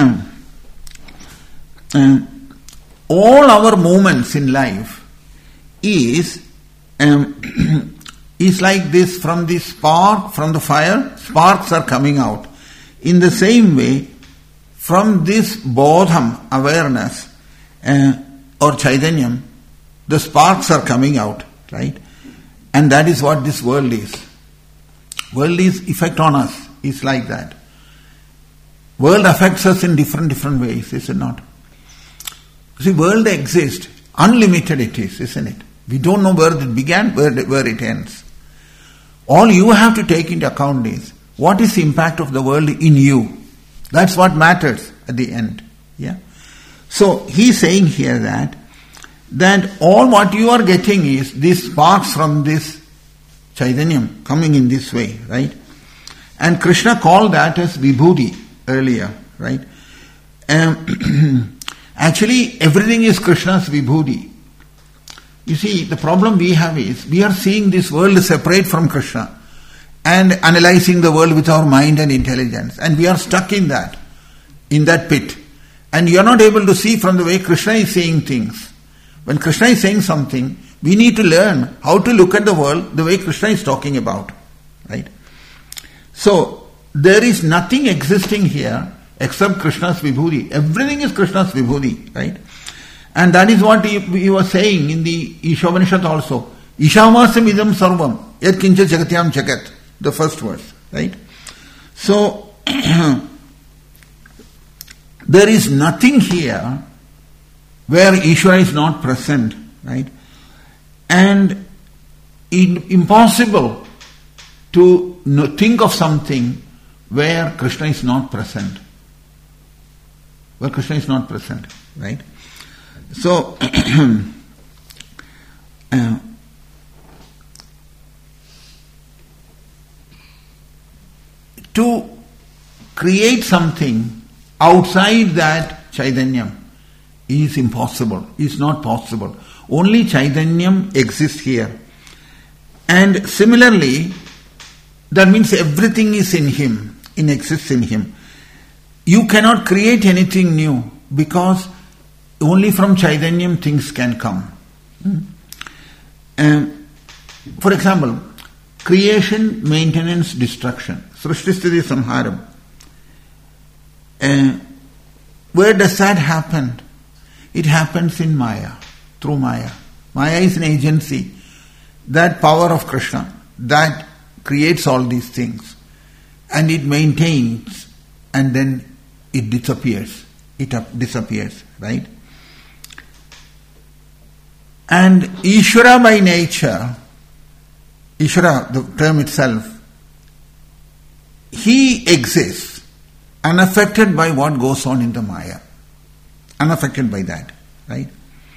um, all our movements in life is um, is like this. From the spark, from the fire, sparks are coming out. In the same way, from this bodham, awareness, uh, or chaitanyam, the sparks are coming out, right? And that is what this world is. World is effect on us, is like that. World affects us in different, different ways, is it not? See, world exists, unlimited it is, isn't it? We don't know where it began, where, where it ends. All you have to take into account is, what is the impact of the world in you? That's what matters at the end. Yeah. So he's saying here that that all what you are getting is these sparks from this Chaitanyam coming in this way, right? And Krishna called that as Vibhuti earlier, right? Um, actually, everything is Krishna's Vibhuti. You see, the problem we have is we are seeing this world separate from Krishna and analyzing the world with our mind and intelligence, and we are stuck in that, in that pit. And you are not able to see from the way Krishna is seeing things. When Krishna is saying something, we need to learn how to look at the world the way Krishna is talking about. Right? So, there is nothing existing here except Krishna's vibhuti. Everything is Krishna's vibhuti. Right? And that is what he, he was saying in the Ishopanishad also. Ishamasam idam sarvam yat kincha jagatyam jagat. The first verse. Right? So, there is nothing here where Ishvara is not present, right? And it, impossible to know, think of something where Krishna is not present. Where Krishna is not present, right? So, uh, to create something outside that Chaitanyam is impossible, is not possible. Only Chaitanyam exists here. And similarly, that means everything is in him, in exists in him. You cannot create anything new because only from Chaitanyam things can come. Hmm? Um, for example, creation, maintenance, destruction. Srishtisthiti Samharam. Uh, where does that happen? It happens in Maya, through Maya. Maya is an agency, that power of Krishna, that creates all these things. And it maintains, and then it disappears. It disappears, right? And Ishvara by nature, Ishvara, the term itself, he exists unaffected by what goes on in the Maya. Unaffected by that, right?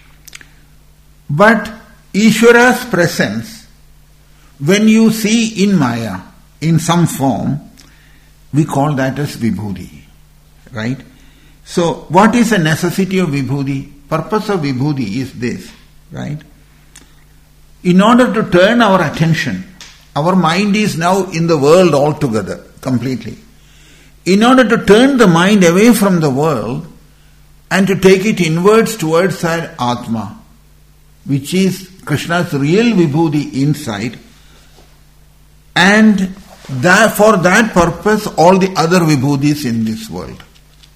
But Ishvara's presence, when you see in Maya, in some form, we call that as Vibhuti, right? So, what is the necessity of Vibhuti? Purpose of Vibhuti is this, right? In order to turn our attention, our mind is now in the world altogether, completely. In order to turn the mind away from the world and to take it inwards towards that Atma, which is Krishna's real Vibhuti inside, and that for that purpose all the other Vibhutis in this world.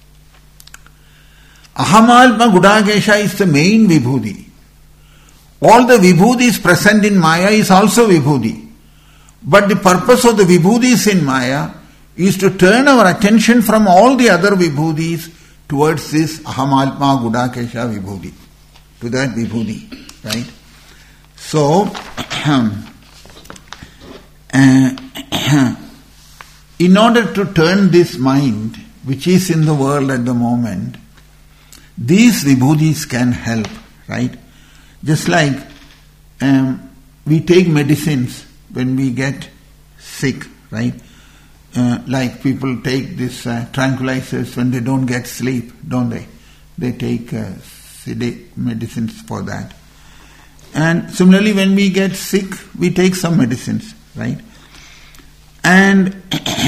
Ahamalpa Gudakesha is the main Vibhuti. All the Vibhutis present in Maya is also Vibhuti. But the purpose of the Vibhutis in Maya is to turn our attention from all the other Vibhutis towards this Ahamalpa Gudakesha Vibhuti. To that Vibhuti, right? So, uh, in order to turn this mind, which is in the world at the moment, these Vibhutis can help, right? Just like um, we take medicines when we get sick, right? Uh, like people take this uh, tranquilizers when they don't get sleep, don't they? They take uh, sedate medicines for that. And similarly, when we get sick, we take some medicines, right? And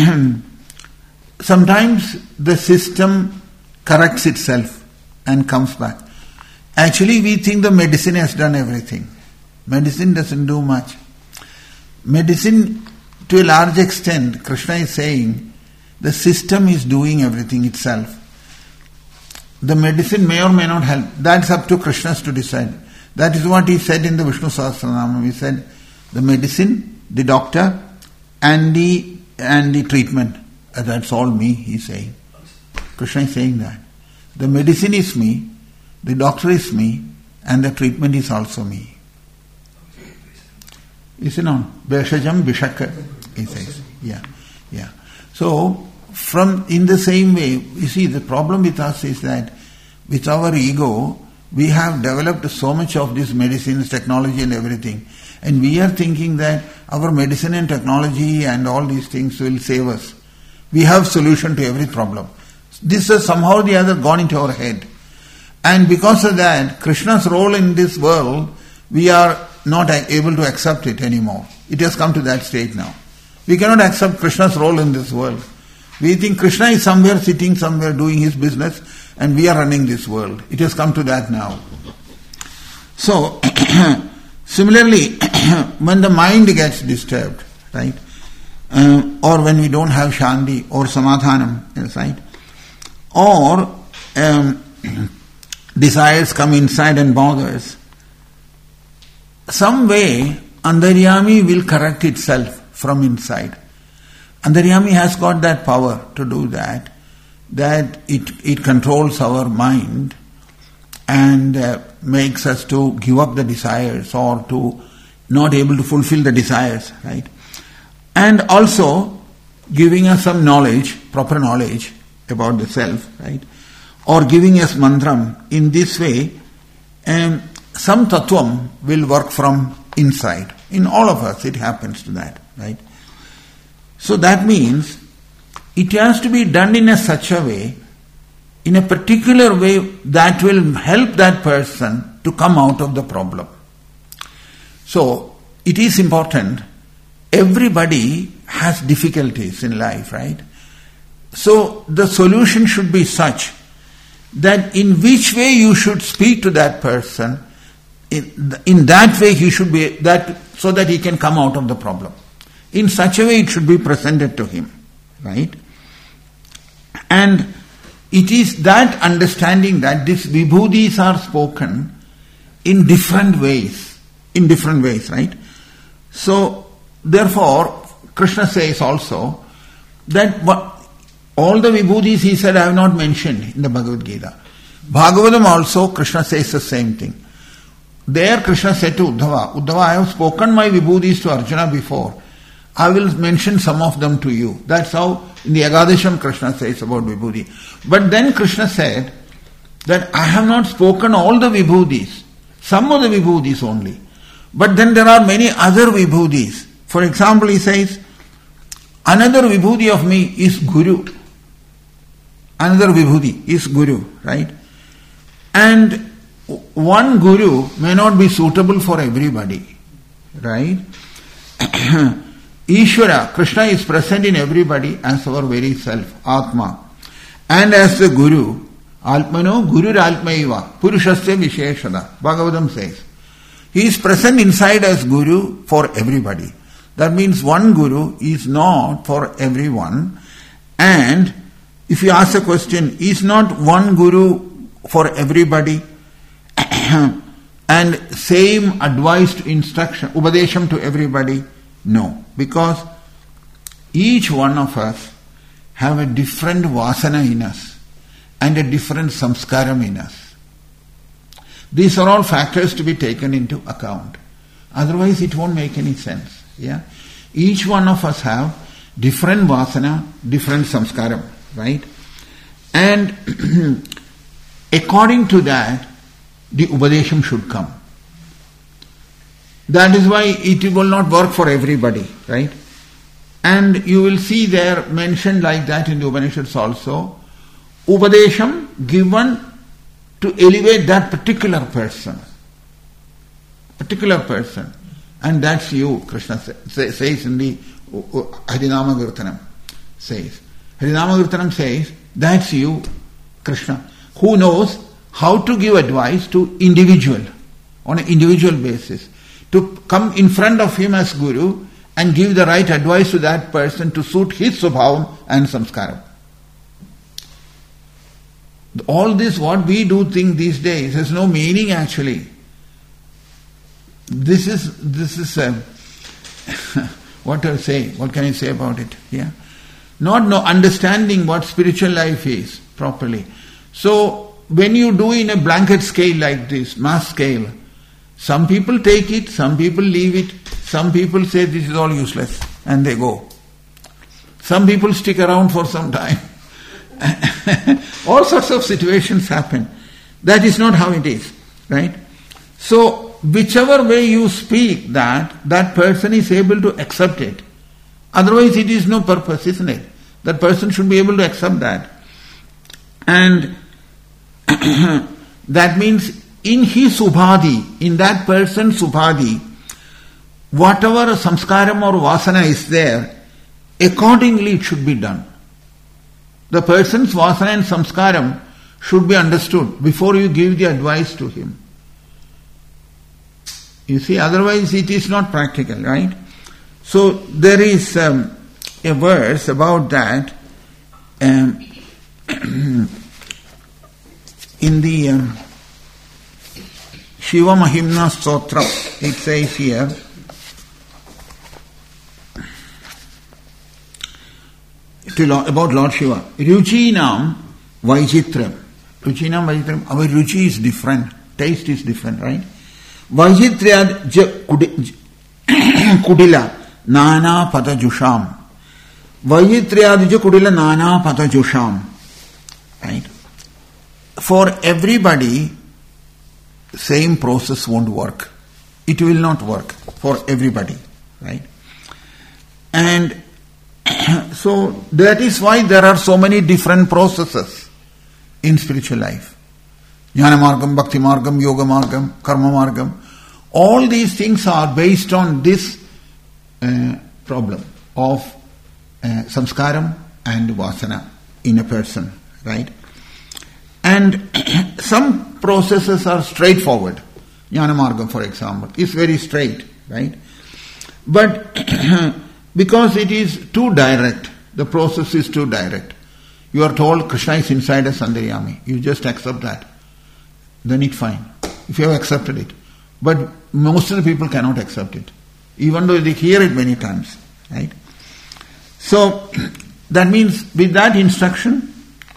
sometimes the system corrects itself and comes back. Actually, we think the medicine has done everything. Medicine doesn't do much. Medicine, to a large extent, Krishna is saying, the system is doing everything itself. The medicine may or may not help. That's up to Krishna to decide. That is what he said in the Vishnu Sahasranama. He said, the medicine, the doctor, and the and the treatment. That's all me, he's saying. Krishna is saying that. The medicine is me, the doctor is me, and the treatment is also me. Is it not? Beshajam Bishaka, he says. Yeah, yeah. So, from in the same way, you see, the problem with us is that with our ego, we have developed so much of these medicines, technology and everything. And we are thinking that our medicine and technology and all these things will save us. We have solution to every problem. This has somehow or the other gone into our head. And because of that, Krishna's role in this world, we are not able to accept it anymore. It has come to that state now. We cannot accept Krishna's role in this world. We think Krishna is somewhere sitting somewhere doing his business and we are running this world. It has come to that now. So, similarly, when the mind gets disturbed, right, um, or when we don't have shanti or samadhanam inside, or um, desires come inside and bothers, some way Antaryami will correct itself from inside. Antaryami has got that power to do that, that it, it controls our mind and uh, makes us to give up the desires or to not able to fulfill the desires, right? And also giving us some knowledge, proper knowledge about the self, right? Or giving us mantram. In this way, um, some tattvam will work from inside. In all of us it happens to that, right? So that means it has to be done in a such a way, in a particular way that will help that person to come out of the problem. So it is important. Everybody has difficulties in life, right? So the solution should be such that in which way you should speak to that person, in, in that way he should be, that so that he can come out of the problem. In such a way it should be presented to him, right? And it is that understanding that these vibhudis are spoken in different ways, in different ways, right? So, therefore, Krishna says also that what, all the vibhudis he said I have not mentioned in the Bhagavad Gita. Bhagavatam also Krishna says the same thing. There Krishna said to Uddhava, Uddhava, I have spoken my vibhudis to Arjuna before. I will mention some of them to you. That's how in the Agadisham Krishna says about vibhuti. But then Krishna said that I have not spoken all the vibhudis, some of the vibhudis only. But then there are many other vibhudis. For example, he says, another vibhuti of me is Guru. Another vibhuti is Guru, right? And one Guru may not be suitable for everybody, right? Ishvara, Krishna is present in everybody as our very self, Atma. And as the Guru, Atmano Guru Atmaiva, Purushasya Visheshada, Bhagavatam says. He is present inside as Guru for everybody. That means one Guru is not for everyone. And if you ask a question, is not one Guru for everybody? And same advice to instruction, Upadesham to everybody? No, because each one of us have a different vasana in us and a different samskaram in us. These are all factors to be taken into account. Otherwise it won't make any sense. Yeah, each one of us have different vasana, different samskaram, right? And according to that, the Upadesham should come. That is why it will not work for everybody, right? And you will see there mentioned like that in the Upanishads also. Upadesham given to elevate that particular person. Particular person. And that's you, Krishna say, says in the Harinama Kirtanam. Says. Harinama Kirtanam says, that's you, Krishna, who knows how to give advice to individual, on an individual basis. To come in front of him as Guru and give the right advice to that person to suit his swabhavam and samskaram. All this, what we do think these days, has no meaning actually. This is, this is, uh, what to say, what can I say about it? Yeah, not no understanding what spiritual life is properly. So, when you do in a blanket scale like this, mass scale, some people take it, some people leave it, some people say this is all useless and they go. Some people stick around for some time. All sorts of situations happen. That is not how it is, right? So, whichever way you speak that, that person is able to accept it. Otherwise it is no purpose, isn't it? That person should be able to accept that. And that means in his subhadi, in that person's subhadi, whatever samskaram or vasana is there, accordingly it should be done. The person's vasana and samskaram should be understood before you give the advice to him. You see, otherwise it is not practical, right? So there is um, a verse about that um, in the um, Shiva Mahimna Stotra. It says here, to, about Lord Shiva, Ruchinam Vajitram. Ruchinam Vajitram, our Ruchi is different, taste is different, right? Vajitryad Kudila Nana Patajusham. Vajitryad Kudila Nana Patajusham. Right? For everybody, same process won't work. It will not work for everybody. Right? And so that is why there are so many different processes in spiritual life. Jnana Margam, Bhakti Margam, Yoga Margam, Karma Margam. All these things are based on this uh, problem of uh, samskaram and vasana in a person, right? And some processes are straightforward. Jnana Margam, for example, is very straight, right? But because it is too direct, the process is too direct. You are told Krishna is inside us Antaryami. You just accept that. Then it's fine, if you have accepted it. But most of the people cannot accept it, even though they hear it many times, right? So that means with that instruction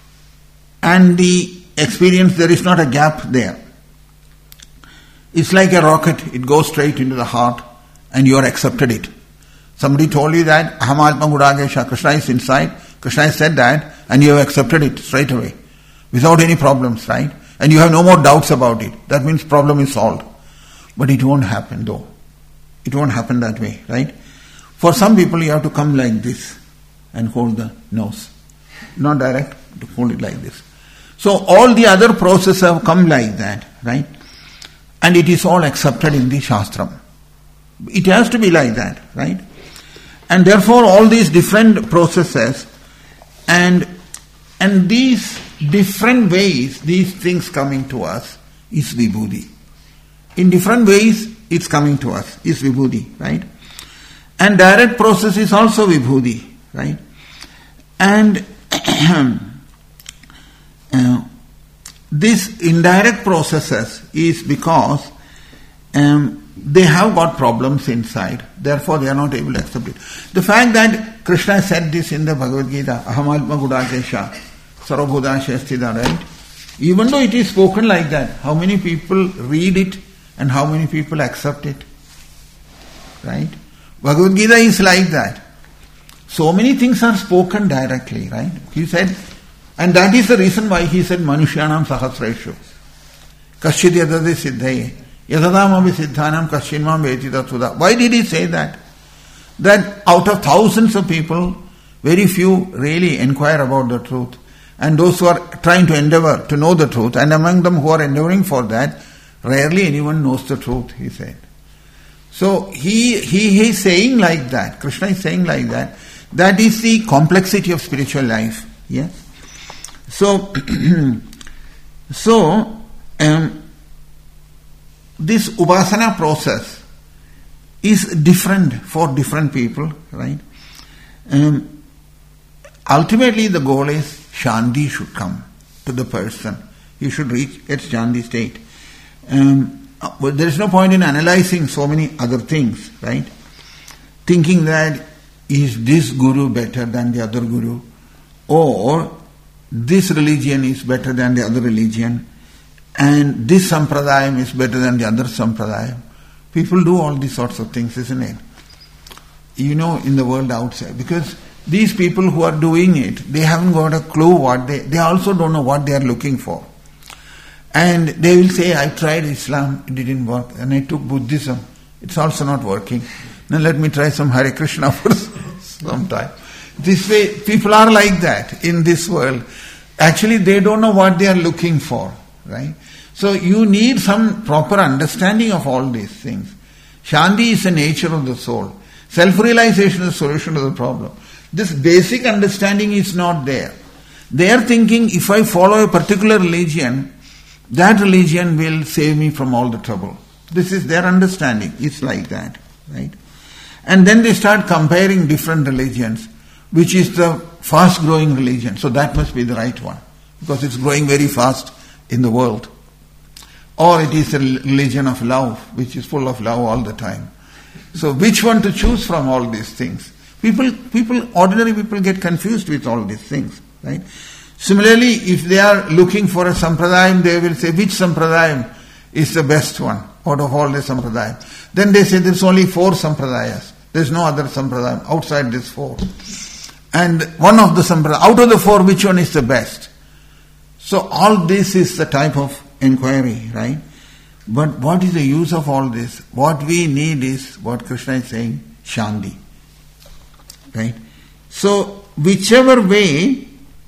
and the experience, there is not a gap there. It's like a rocket, it goes straight into the heart and you are accepted it. Somebody told you that Aham Atma Gudagesha, Krishna is inside, Krishna has said that, and you have accepted it straight away without any problems, right? And you have no more doubts about it. That means problem is solved. But it won't happen though. It won't happen that way, right? For some people you have to come like this and hold the nose. Not direct, to hold it like this. So all the other processes have come like that, right? And it is all accepted in the Shastram. It has to be like that, right? And therefore all these different processes and and these different ways, these things coming to us is Vibhuti. In different ways it's coming to us, is Vibhuti, right? And direct process is also Vibhuti, right? And uh, this indirect processes is because um, they have got problems inside, therefore they are not able to accept it. The fact that Krishna said this in the Bhagavad Gita, Aham Atma Gudakesha, Sarvabhudasya Sthita, right? Even though it is spoken like that, how many people read it and how many people accept it? Right? Bhagavad Gita is like that. So many things are spoken directly, right? He said, and that is the reason why he said Manushyanam Sahasreshu. Kaschid yadade siddhaye. Yadadam abhi siddhanam kaschinmam vetita tuda. Why did he say that? That out of thousands of people, very few really inquire about the truth. And those who are trying to endeavor to know the truth, and among them who are endeavoring for that, rarely anyone knows the truth, he said. So he, he, he is saying like that, Krishna is saying like that, that is the complexity of spiritual life. Yes? So, so um, this upasana process is different for different people, right? Um, ultimately the goal is Shanti should come to the person. He should reach its Shanti state. Um, but there is no point in analyzing so many other things, right? Thinking that is this guru better than the other guru, or this religion is better than the other religion, and this sampradayam is better than the other sampradayam. People do all these sorts of things, isn't it? You know, in the world outside, because these people who are doing it, they haven't got a clue what they, they also don't know what they are looking for. And they will say, I tried Islam, it didn't work, and I took Buddhism, it's also not working. Now let me try some Hare Krishna for some time. This way, people are like that in this world. Actually, they don't know what they are looking for, right? So you need some proper understanding of all these things. Shanti is the nature of the soul. Self-realization is the solution to the problem. This basic understanding is not there. They are thinking, if I follow a particular religion, that religion will save me from all the trouble. This is their understanding. It's like that, right? And then they start comparing different religions. Which is the fast-growing religion? So that must be the right one, because it's growing very fast in the world. Or it is a religion of love, which is full of love all the time. So which one to choose from all these things? People, people, ordinary people get confused with all these things, right? Similarly, if they are looking for a sampradayam, they will say, which sampradayam is the best one out of all the sampradayam? Then they say there's only four sampradayas. There's no other sampradayam outside these four. And one of the sampradayas, out of the four, which one is the best? So all this is the type of inquiry, right? But what is the use of all this? What we need is what Krishna is saying, Shanti. Right? So whichever way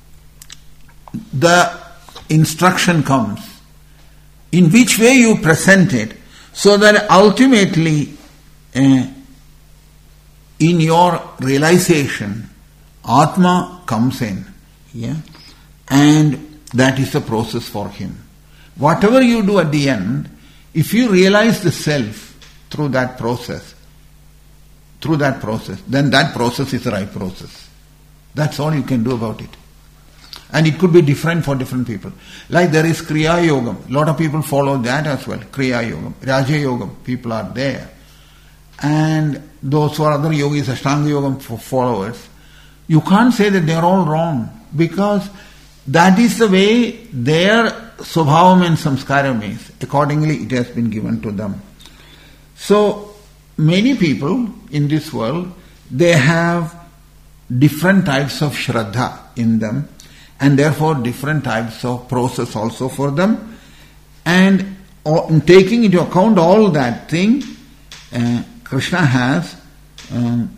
the instruction comes, in which way you present it, so that ultimately uh, in your realization, Atma comes in, yeah, and that is the process for him. Whatever you do at the end, if you realize the self through that process, through that process, then that process is the right process. That's all you can do about it. And it could be different for different people. Like there is Kriya Yogam. A lot of people follow that as well. Kriya Yogam. Raja Yogam. People are there. And those who are other yogis, Ashtanga Yogam followers, you can't say that they are all wrong, because that is the way their swabhavam and samskaram is. Accordingly, it has been given to them. So, many people in this world, they have different types of shraddha in them, and therefore different types of process also for them. And taking into account all that thing, uh, Krishna has um,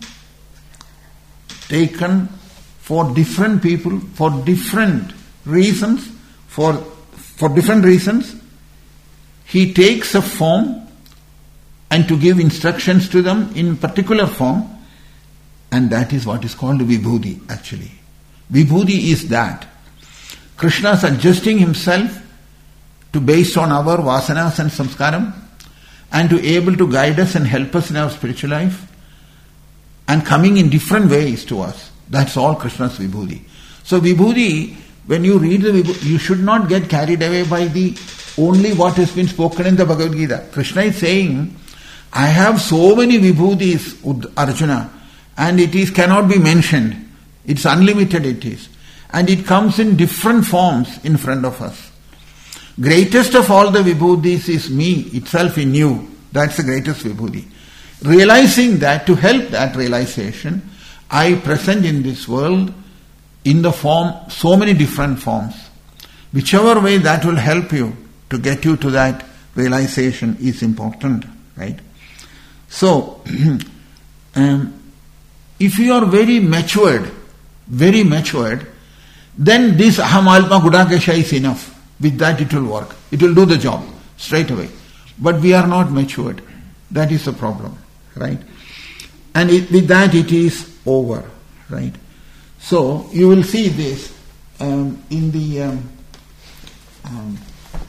taken for different people, for different reasons, for for different reasons, he takes a form and to give instructions to them in particular form, and that is what is called Vibhuti actually. Vibhuti is that. Krishna is adjusting himself to based on our vasanas and samskaram, and to able to guide us and help us in our spiritual life, and coming in different ways to us. That's all Krishna's Vibhuti. So Vibhuti, when you read the Vibhuti, you should not get carried away by the only what has been spoken in the Bhagavad Gita. Krishna is saying, I have so many Vibhutis, Arjuna, and it is cannot be mentioned. It's unlimited it is. And it comes in different forms in front of us. Greatest of all the Vibhutis is me itself in you. That's the greatest Vibhuti. Realizing that, to help that realization, I present in this world in the form, so many different forms. Whichever way that will help you to get you to that realization is important, right? So, um, if you are very matured, very matured, then this Aham Alpa Gudakesha is enough. With that it will work. It will do the job straight away. But we are not matured. That is the problem, right? And it, with that it is over, right? So you will see this um, in the um, um,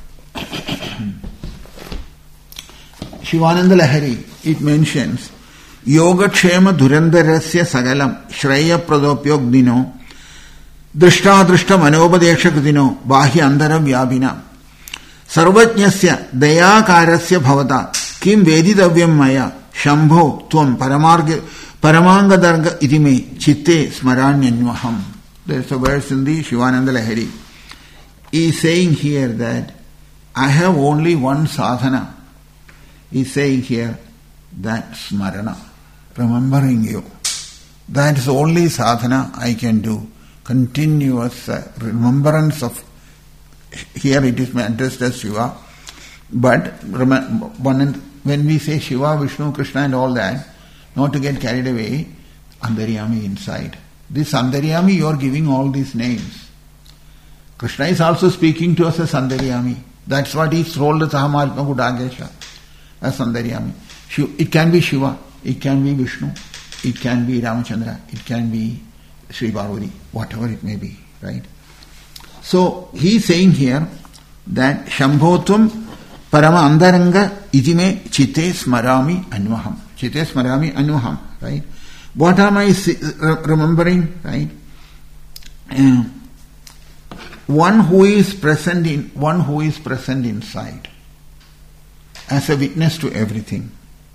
Shivananda Lahari. It mentions Yoga Kshema Dhurandarasya Sagalam Shreya Pradopyogdino Drishta Drishta Manopadeshakudino Bahya Andara Vyabhina Sarvajnasya Dayakarasya Bhavata Kim Vedidavyam Maya Shambho Tvam Paramarga Paramanga Darga Idime Chitte Smaranyanyvaham. There is a verse in the Shivananda Lahari. He is saying here that I have only one sadhana. He is saying here that smarana, remembering you. That is the only sadhana I can do. Continuous uh, remembrance of, here it is addressed as Shiva, but remember, when we say Shiva, Vishnu, Krishna and all that, not to get carried away, Antaryami inside. This Antaryami, you are giving all these names. Krishna is also speaking to us as Antaryami. That's what he told us, Aham Alpa Gudagesha, as Antaryami. It can be Shiva, it can be Vishnu, it can be Ramachandra, it can be Sri Parvati, whatever it may be, right? So he is saying here that Shambhotvam Parama andaranga ijime chitte smarami anvaham. Chitte smarami anvaham, right? What am I remembering, right? Uh, one who is present in, one who is present inside, as a witness to everything.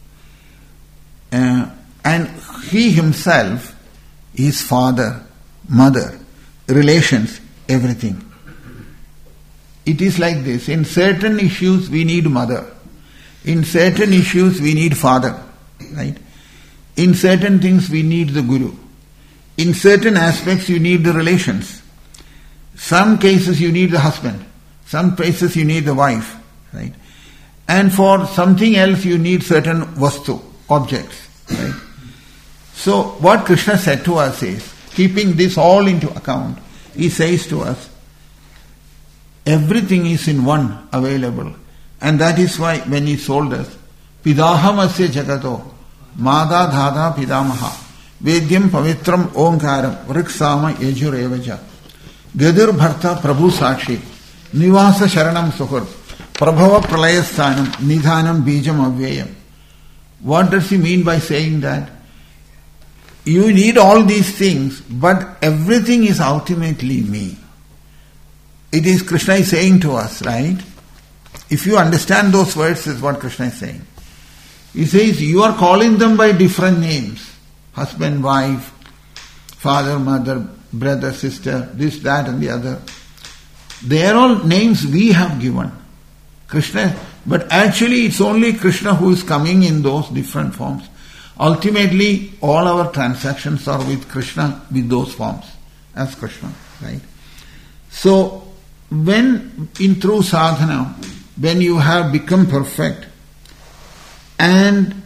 Uh, and he himself is father, mother, relations, everything. It is like this. In certain issues we need mother. In certain issues we need father. Right? In certain things we need the guru. In certain aspects you need the relations. Some cases you need the husband. Some cases you need the wife. Right? And for something else you need certain vastu, objects. Right? So what Krishna said to us is, keeping this all into account, he says to us, everything is in one available. And that is why when he told us, Pidahamasya jagato, Mada dhada pidamaha, Vedyam pavitram omkaram, Vriksama yajurevaja, Gadir bharta prabhu sakshi, Nivasa sharanam suhur, Prabhava pralayasthanam, Nidhanam bijam avyayam. What does he mean by saying that? You need all these things, but everything is ultimately me. It is Krishna is saying to us, right? If you understand those words, is what Krishna is saying. He says, you are calling them by different names. Husband, wife, father, mother, brother, sister, this, that and the other. They are all names we have given. Krishna, but actually it's only Krishna who is coming in those different forms. Ultimately, all our transactions are with Krishna, with those forms, as Krishna, right? So, when in through sadhana, when you have become perfect, and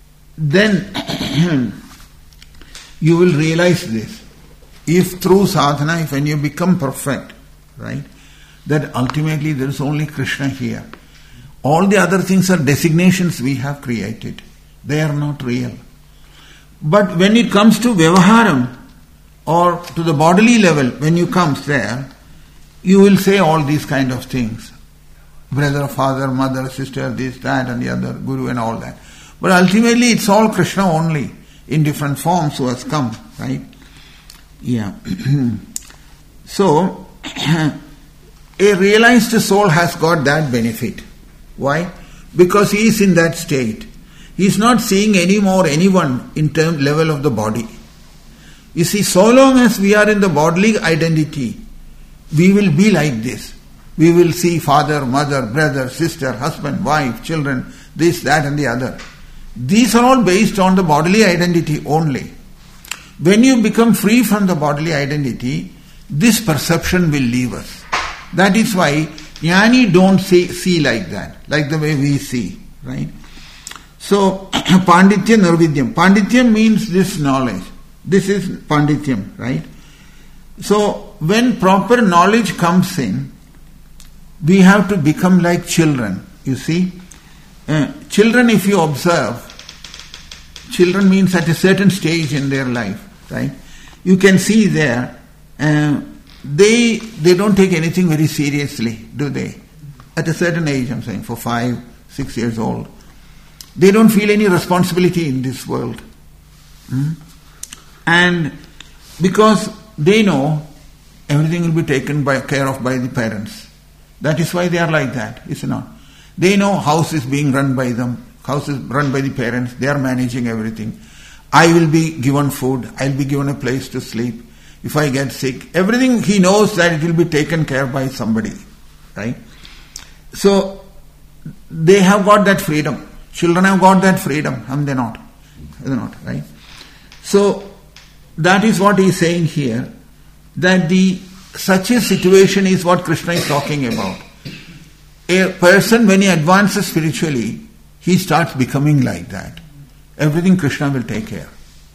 then you will realize this. If through sadhana, if when you become perfect, right, that ultimately there is only Krishna here. All the other things are designations we have created. They are not real. But when it comes to Vyavaharam, or to the bodily level, when you come there, you will say all these kind of things. Brother, father, mother, sister, this, that and the other, guru and all that. But ultimately it's all Krishna only, in different forms who has come, right? Yeah. So, a realized soul has got that benefit. Why? Because he is in that state. He is not seeing any more anyone in term level of the body. You see, so long as we are in the bodily identity, we will be like this. We will see father, mother, brother, sister, husband, wife, children, this, that and the other. These are all based on the bodily identity only. When you become free from the bodily identity, this perception will leave us. That is why Jnani don't see, see like that, like the way we see, right? So, Panditya Nirvidyam. Pandityam means this knowledge. This is Pandityam, right? So, when proper knowledge comes in, we have to become like children, you see. Uh, children, if you observe, children means at a certain stage in their life, right? You can see there, uh, they they don't take anything very seriously, do they? At a certain age, I'm saying, for five, six years old. They don't feel any responsibility in this world. Hmm? And because they know everything will be taken by care of by the parents. That is why they are like that, is it not? They know house is being run by them, house is run by the parents, they are managing everything. I will be given food, I will be given a place to sleep. If I get sick, everything he knows that it will be taken care by somebody, right? So, they have got that freedom. Children have got that freedom, and they not. They not, right? So, that is what he is saying here, that the such a situation is what Krishna is talking about. A person, when he advances spiritually, he starts becoming like that. Everything Krishna will take care.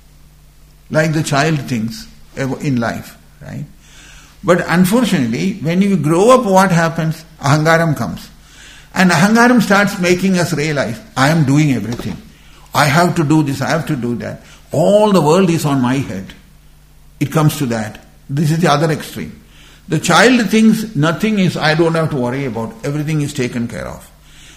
Like the child thinks in life, right? But unfortunately, when you grow up, what happens? Ahangaram comes. And Ahangaram starts making us realize, I am doing everything. I have to do this, I have to do that. All the world is on my head. It comes to that. This is the other extreme. The child thinks nothing is, I don't have to worry about, everything is taken care of.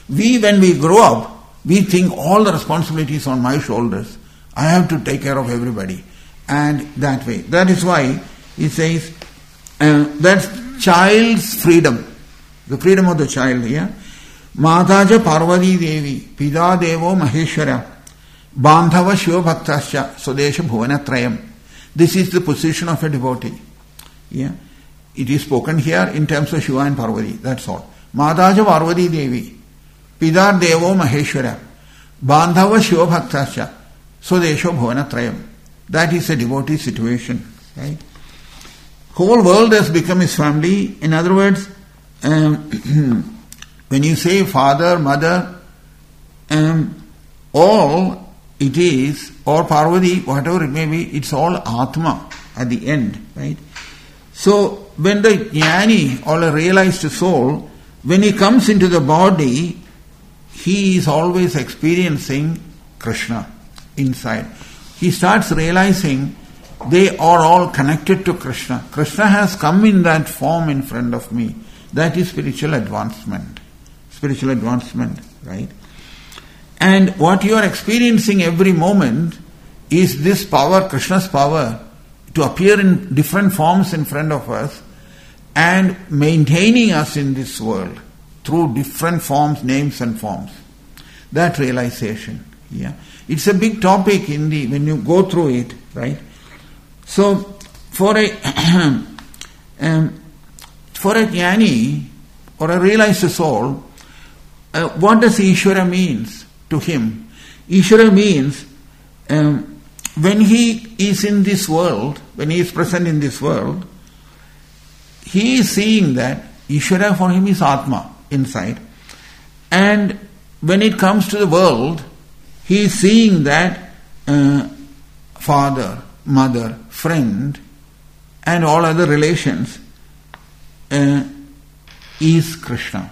We, when we grow up, we think all the responsibilities on my shoulders. I have to take care of everybody. And that way. That is why he says, uh, that's child's freedom. The freedom of the child here. Mataja Parvati Devi, Pida Devo Maheshwara, Bandhava Shiva Bhaktascha, Sodesha Bhuvana Trayam. This is the position of a devotee. Yeah. It is spoken here in terms of Shiva and Parvati. That's all. Mataja Parvati Devi, Pida Devo Maheshwara, Bandhava Shiva Bhaktascha, Sodesha Bhuvana Trayam. That is a devotee situation. Right? Whole world has become his family. In other words, um, when you say father, mother, um, all it is, or Parvati, whatever it may be, it's all Atma at the end, right? So, when the jnani or a realized soul, when he comes into the body, he is always experiencing Krishna inside. He starts realizing they are all connected to Krishna. Krishna has come in that form in front of me. That is spiritual advancement. Spiritual advancement, right? And what you are experiencing every moment is this power, Krishna's power, to appear in different forms in front of us and maintaining us in this world through different forms, names and forms. That realization, yeah. It's a big topic in the when you go through it, right? So, for a um, for a jnani or a realized soul, uh, what does Ishvara means to him? Ishvara means um, when he is in this world, when he is present in this world, he is seeing that Ishvara for him is Atma inside, and when it comes to the world, he is seeing that uh, father, mother, friend, and all other relations uh, is Krishna.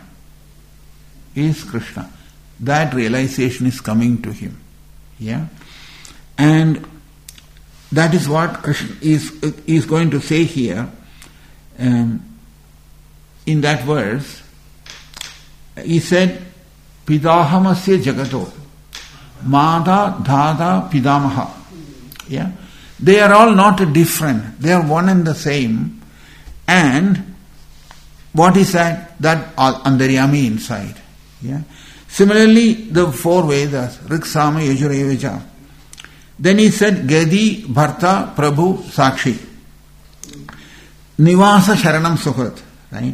Is Krishna. That realization is coming to him. Yeah? And that is what Krishna is, is going to say here um, in that verse. He said, Pidahamasya Jagato. Mata, Dada, Pidamaha. Yeah? They are all not different. They are one and the same. And what is that? That Andaryami inside. Yeah? Similarly, the four Vedas, Riksama, Yajurevaja. Then he said, Gadi, Bharta, Prabhu, Sakshi. Nivasa Sharanam Sukhat. Right?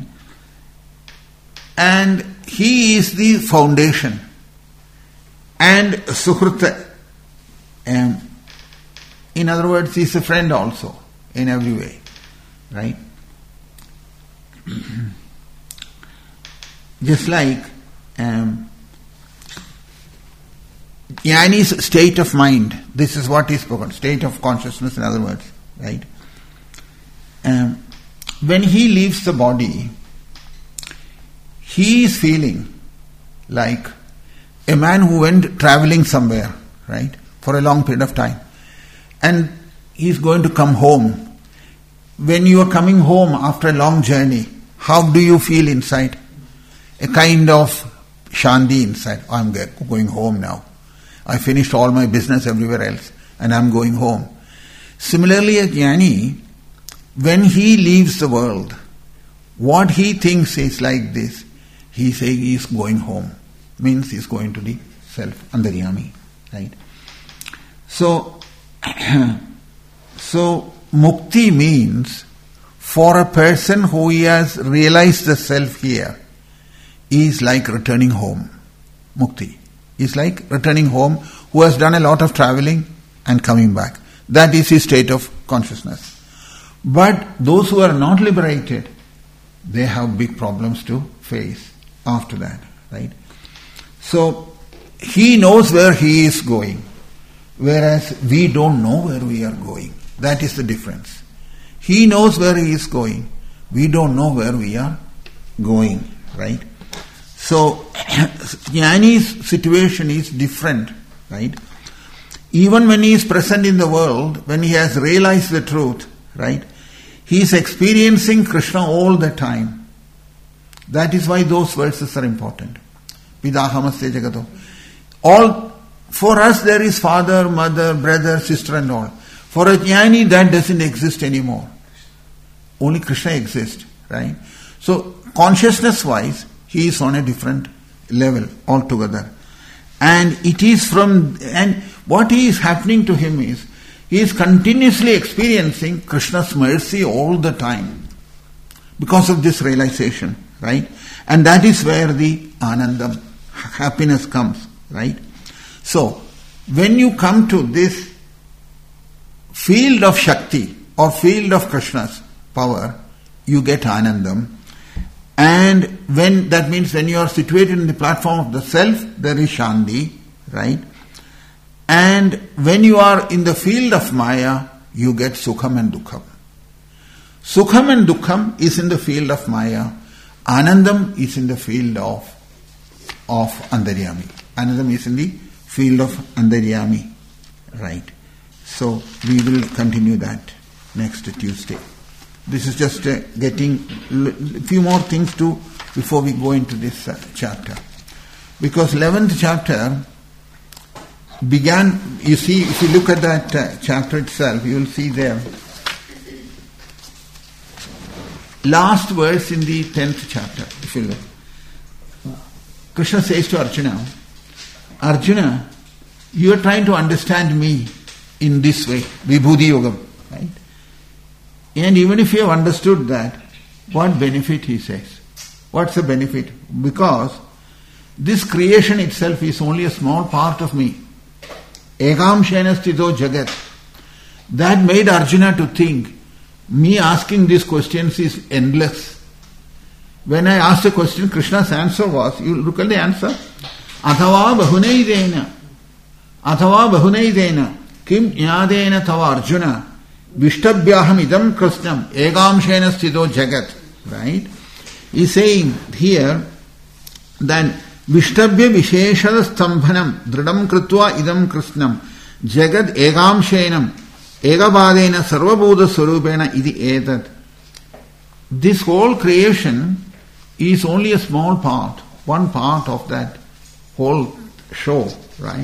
And he is the foundation. And Sukrita, um, in other words, he is a friend also, in every way. Right? Just like um, Jnani's state of mind, this is what is spoken, state of consciousness, in other words. Right? Um, when he leaves the body, he is feeling like a man who went traveling somewhere, right, for a long period of time. And he is going to come home. When you are coming home after a long journey, how do you feel inside? A kind of shanti inside. Oh, I'm going home now. I finished all my business everywhere else and I'm going home. Similarly, a jnani, when he leaves the world, what he thinks is like this. He says he is going home. Means he is going to the self, Andaryami. Right? So, so mukti means for a person who has realized the self here, is like returning home. Mukti is like returning home, who has done a lot of traveling and coming back. That is his state of consciousness. But those who are not liberated, they have big problems to face after that. Right? So he knows where he is going, whereas we don't know where we are going. That is the difference. He knows where he is going. We don't know where we are going, right? So Jnani's situation is different, right? Even when he is present in the world, when he has realized the truth, right? He is experiencing Krishna all the time. That is why those verses are important. Pidahamasya jagato. All, for us there is father, mother, brother, sister and all. For a jnani that doesn't exist anymore. Only Krishna exists, right? So consciousness wise, he is on a different level altogether. And it is from, and what is happening to him is, he is continuously experiencing Krishna's mercy all the time. Because of this realization, right? And that is where the anandam, happiness comes, right? So, when you come to this field of Shakti, or field of Krishna's power, you get anandam. And when, that means when you are situated in the platform of the self, there is Shanti, right? And when you are in the field of Maya, you get Sukham and Dukkham. Sukham and Dukkham is in the field of Maya. Anandam is in the field of, of Antaryami. Anandam is in the field of Antaryami, right? So we will continue that next Tuesday. This is just uh, getting a few more things to before we go into this uh, chapter. Because eleventh chapter began, you see, if you look at that uh, chapter itself, you will see there. Last verse in the tenth chapter, if you look. Krishna says to Arjuna, Arjuna, you are trying to understand me in this way, Vibhuti Yogam, right? And even if you have understood that, what benefit, he says? What's the benefit? Because this creation itself is only a small part of me. Ekam shena sthito jagat. That made Arjuna to think, me asking these questions is endless. When I asked a question, Krishna's answer was, you look at the answer, Athava bahunaidena, Athava bahunaidena, Kim jnadena tava Arjuna, Vishtabhyaham idam krishnam, Ekam shena sthito jagat. Right? He's saying here that Vishtabhya visheshada stambhanam, Dridam krutva idam krishnam, Jagat Ekam shenam, Egabadena sarvabhuta swarupena idi etat. This whole creation is only a small part, one part of that whole show, right?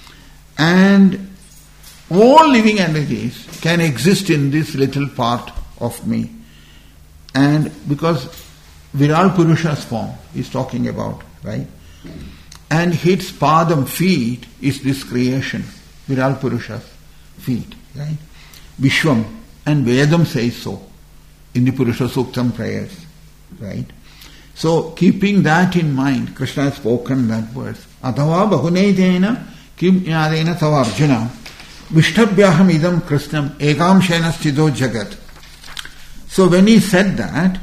And all living entities can exist in this little part of me. And because Viral Purusha's form is talking about, right? And his padam, feet, is this creation, Viral Purusha's feet, right? Vishwam, and Vedam says so in the Purusha Suktam prayers, right? So, keeping that in mind, Krishna has spoken that verse. Athava bahunaidena kim jnadena tava Arjuna Vishtabhyaham idam krishnam ekam shena sthito jagat. So when he said that,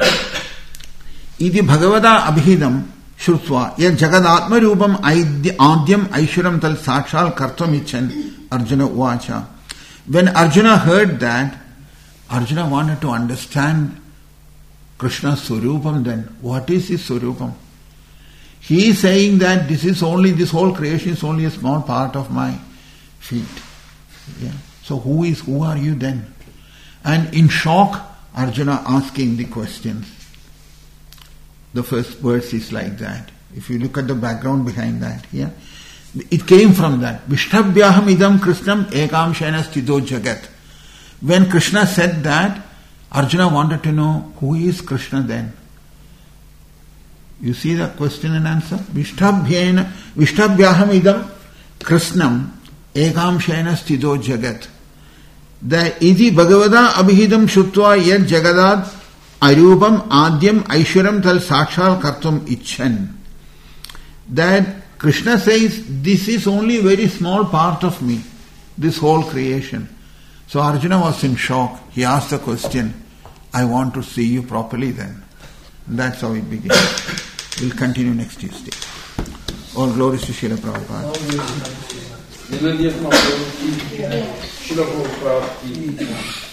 iti bhagavata abhidam shrutva yad jagadatma rupam adyam aishwaram tal sakshal kartvam ichan Arjuna uvacha. When Arjuna heard that, Arjuna wanted to understand Krishna's Swarupam then. What is his Swarupam? He is saying that this is only, this whole creation is only a small part of my feet. Yeah. So who is, who are you then? And in shock, Arjuna asking the questions. The first verse is like that. If you look at the background behind that, yeah, it came from that. Vishtabhyaham idam krishnam ekam shena sthito jagat. When Krishna said that, Arjuna wanted to know who is Krishna then. You see the question and answer? Vishtabhyena, Vishtabhyaham idam krishnam ekam shena sthito jagat. The iti bhagavata abhidam shutva yad jagadat arupam adyam aishwaram tal sakshal kartum ichan. That Krishna says, this is only a very small part of me, this whole creation. So Arjuna was in shock. He asked the question, I want to see you properly then. And that's how it begins. We'll continue next Tuesday. All glories to Srila Prabhupada.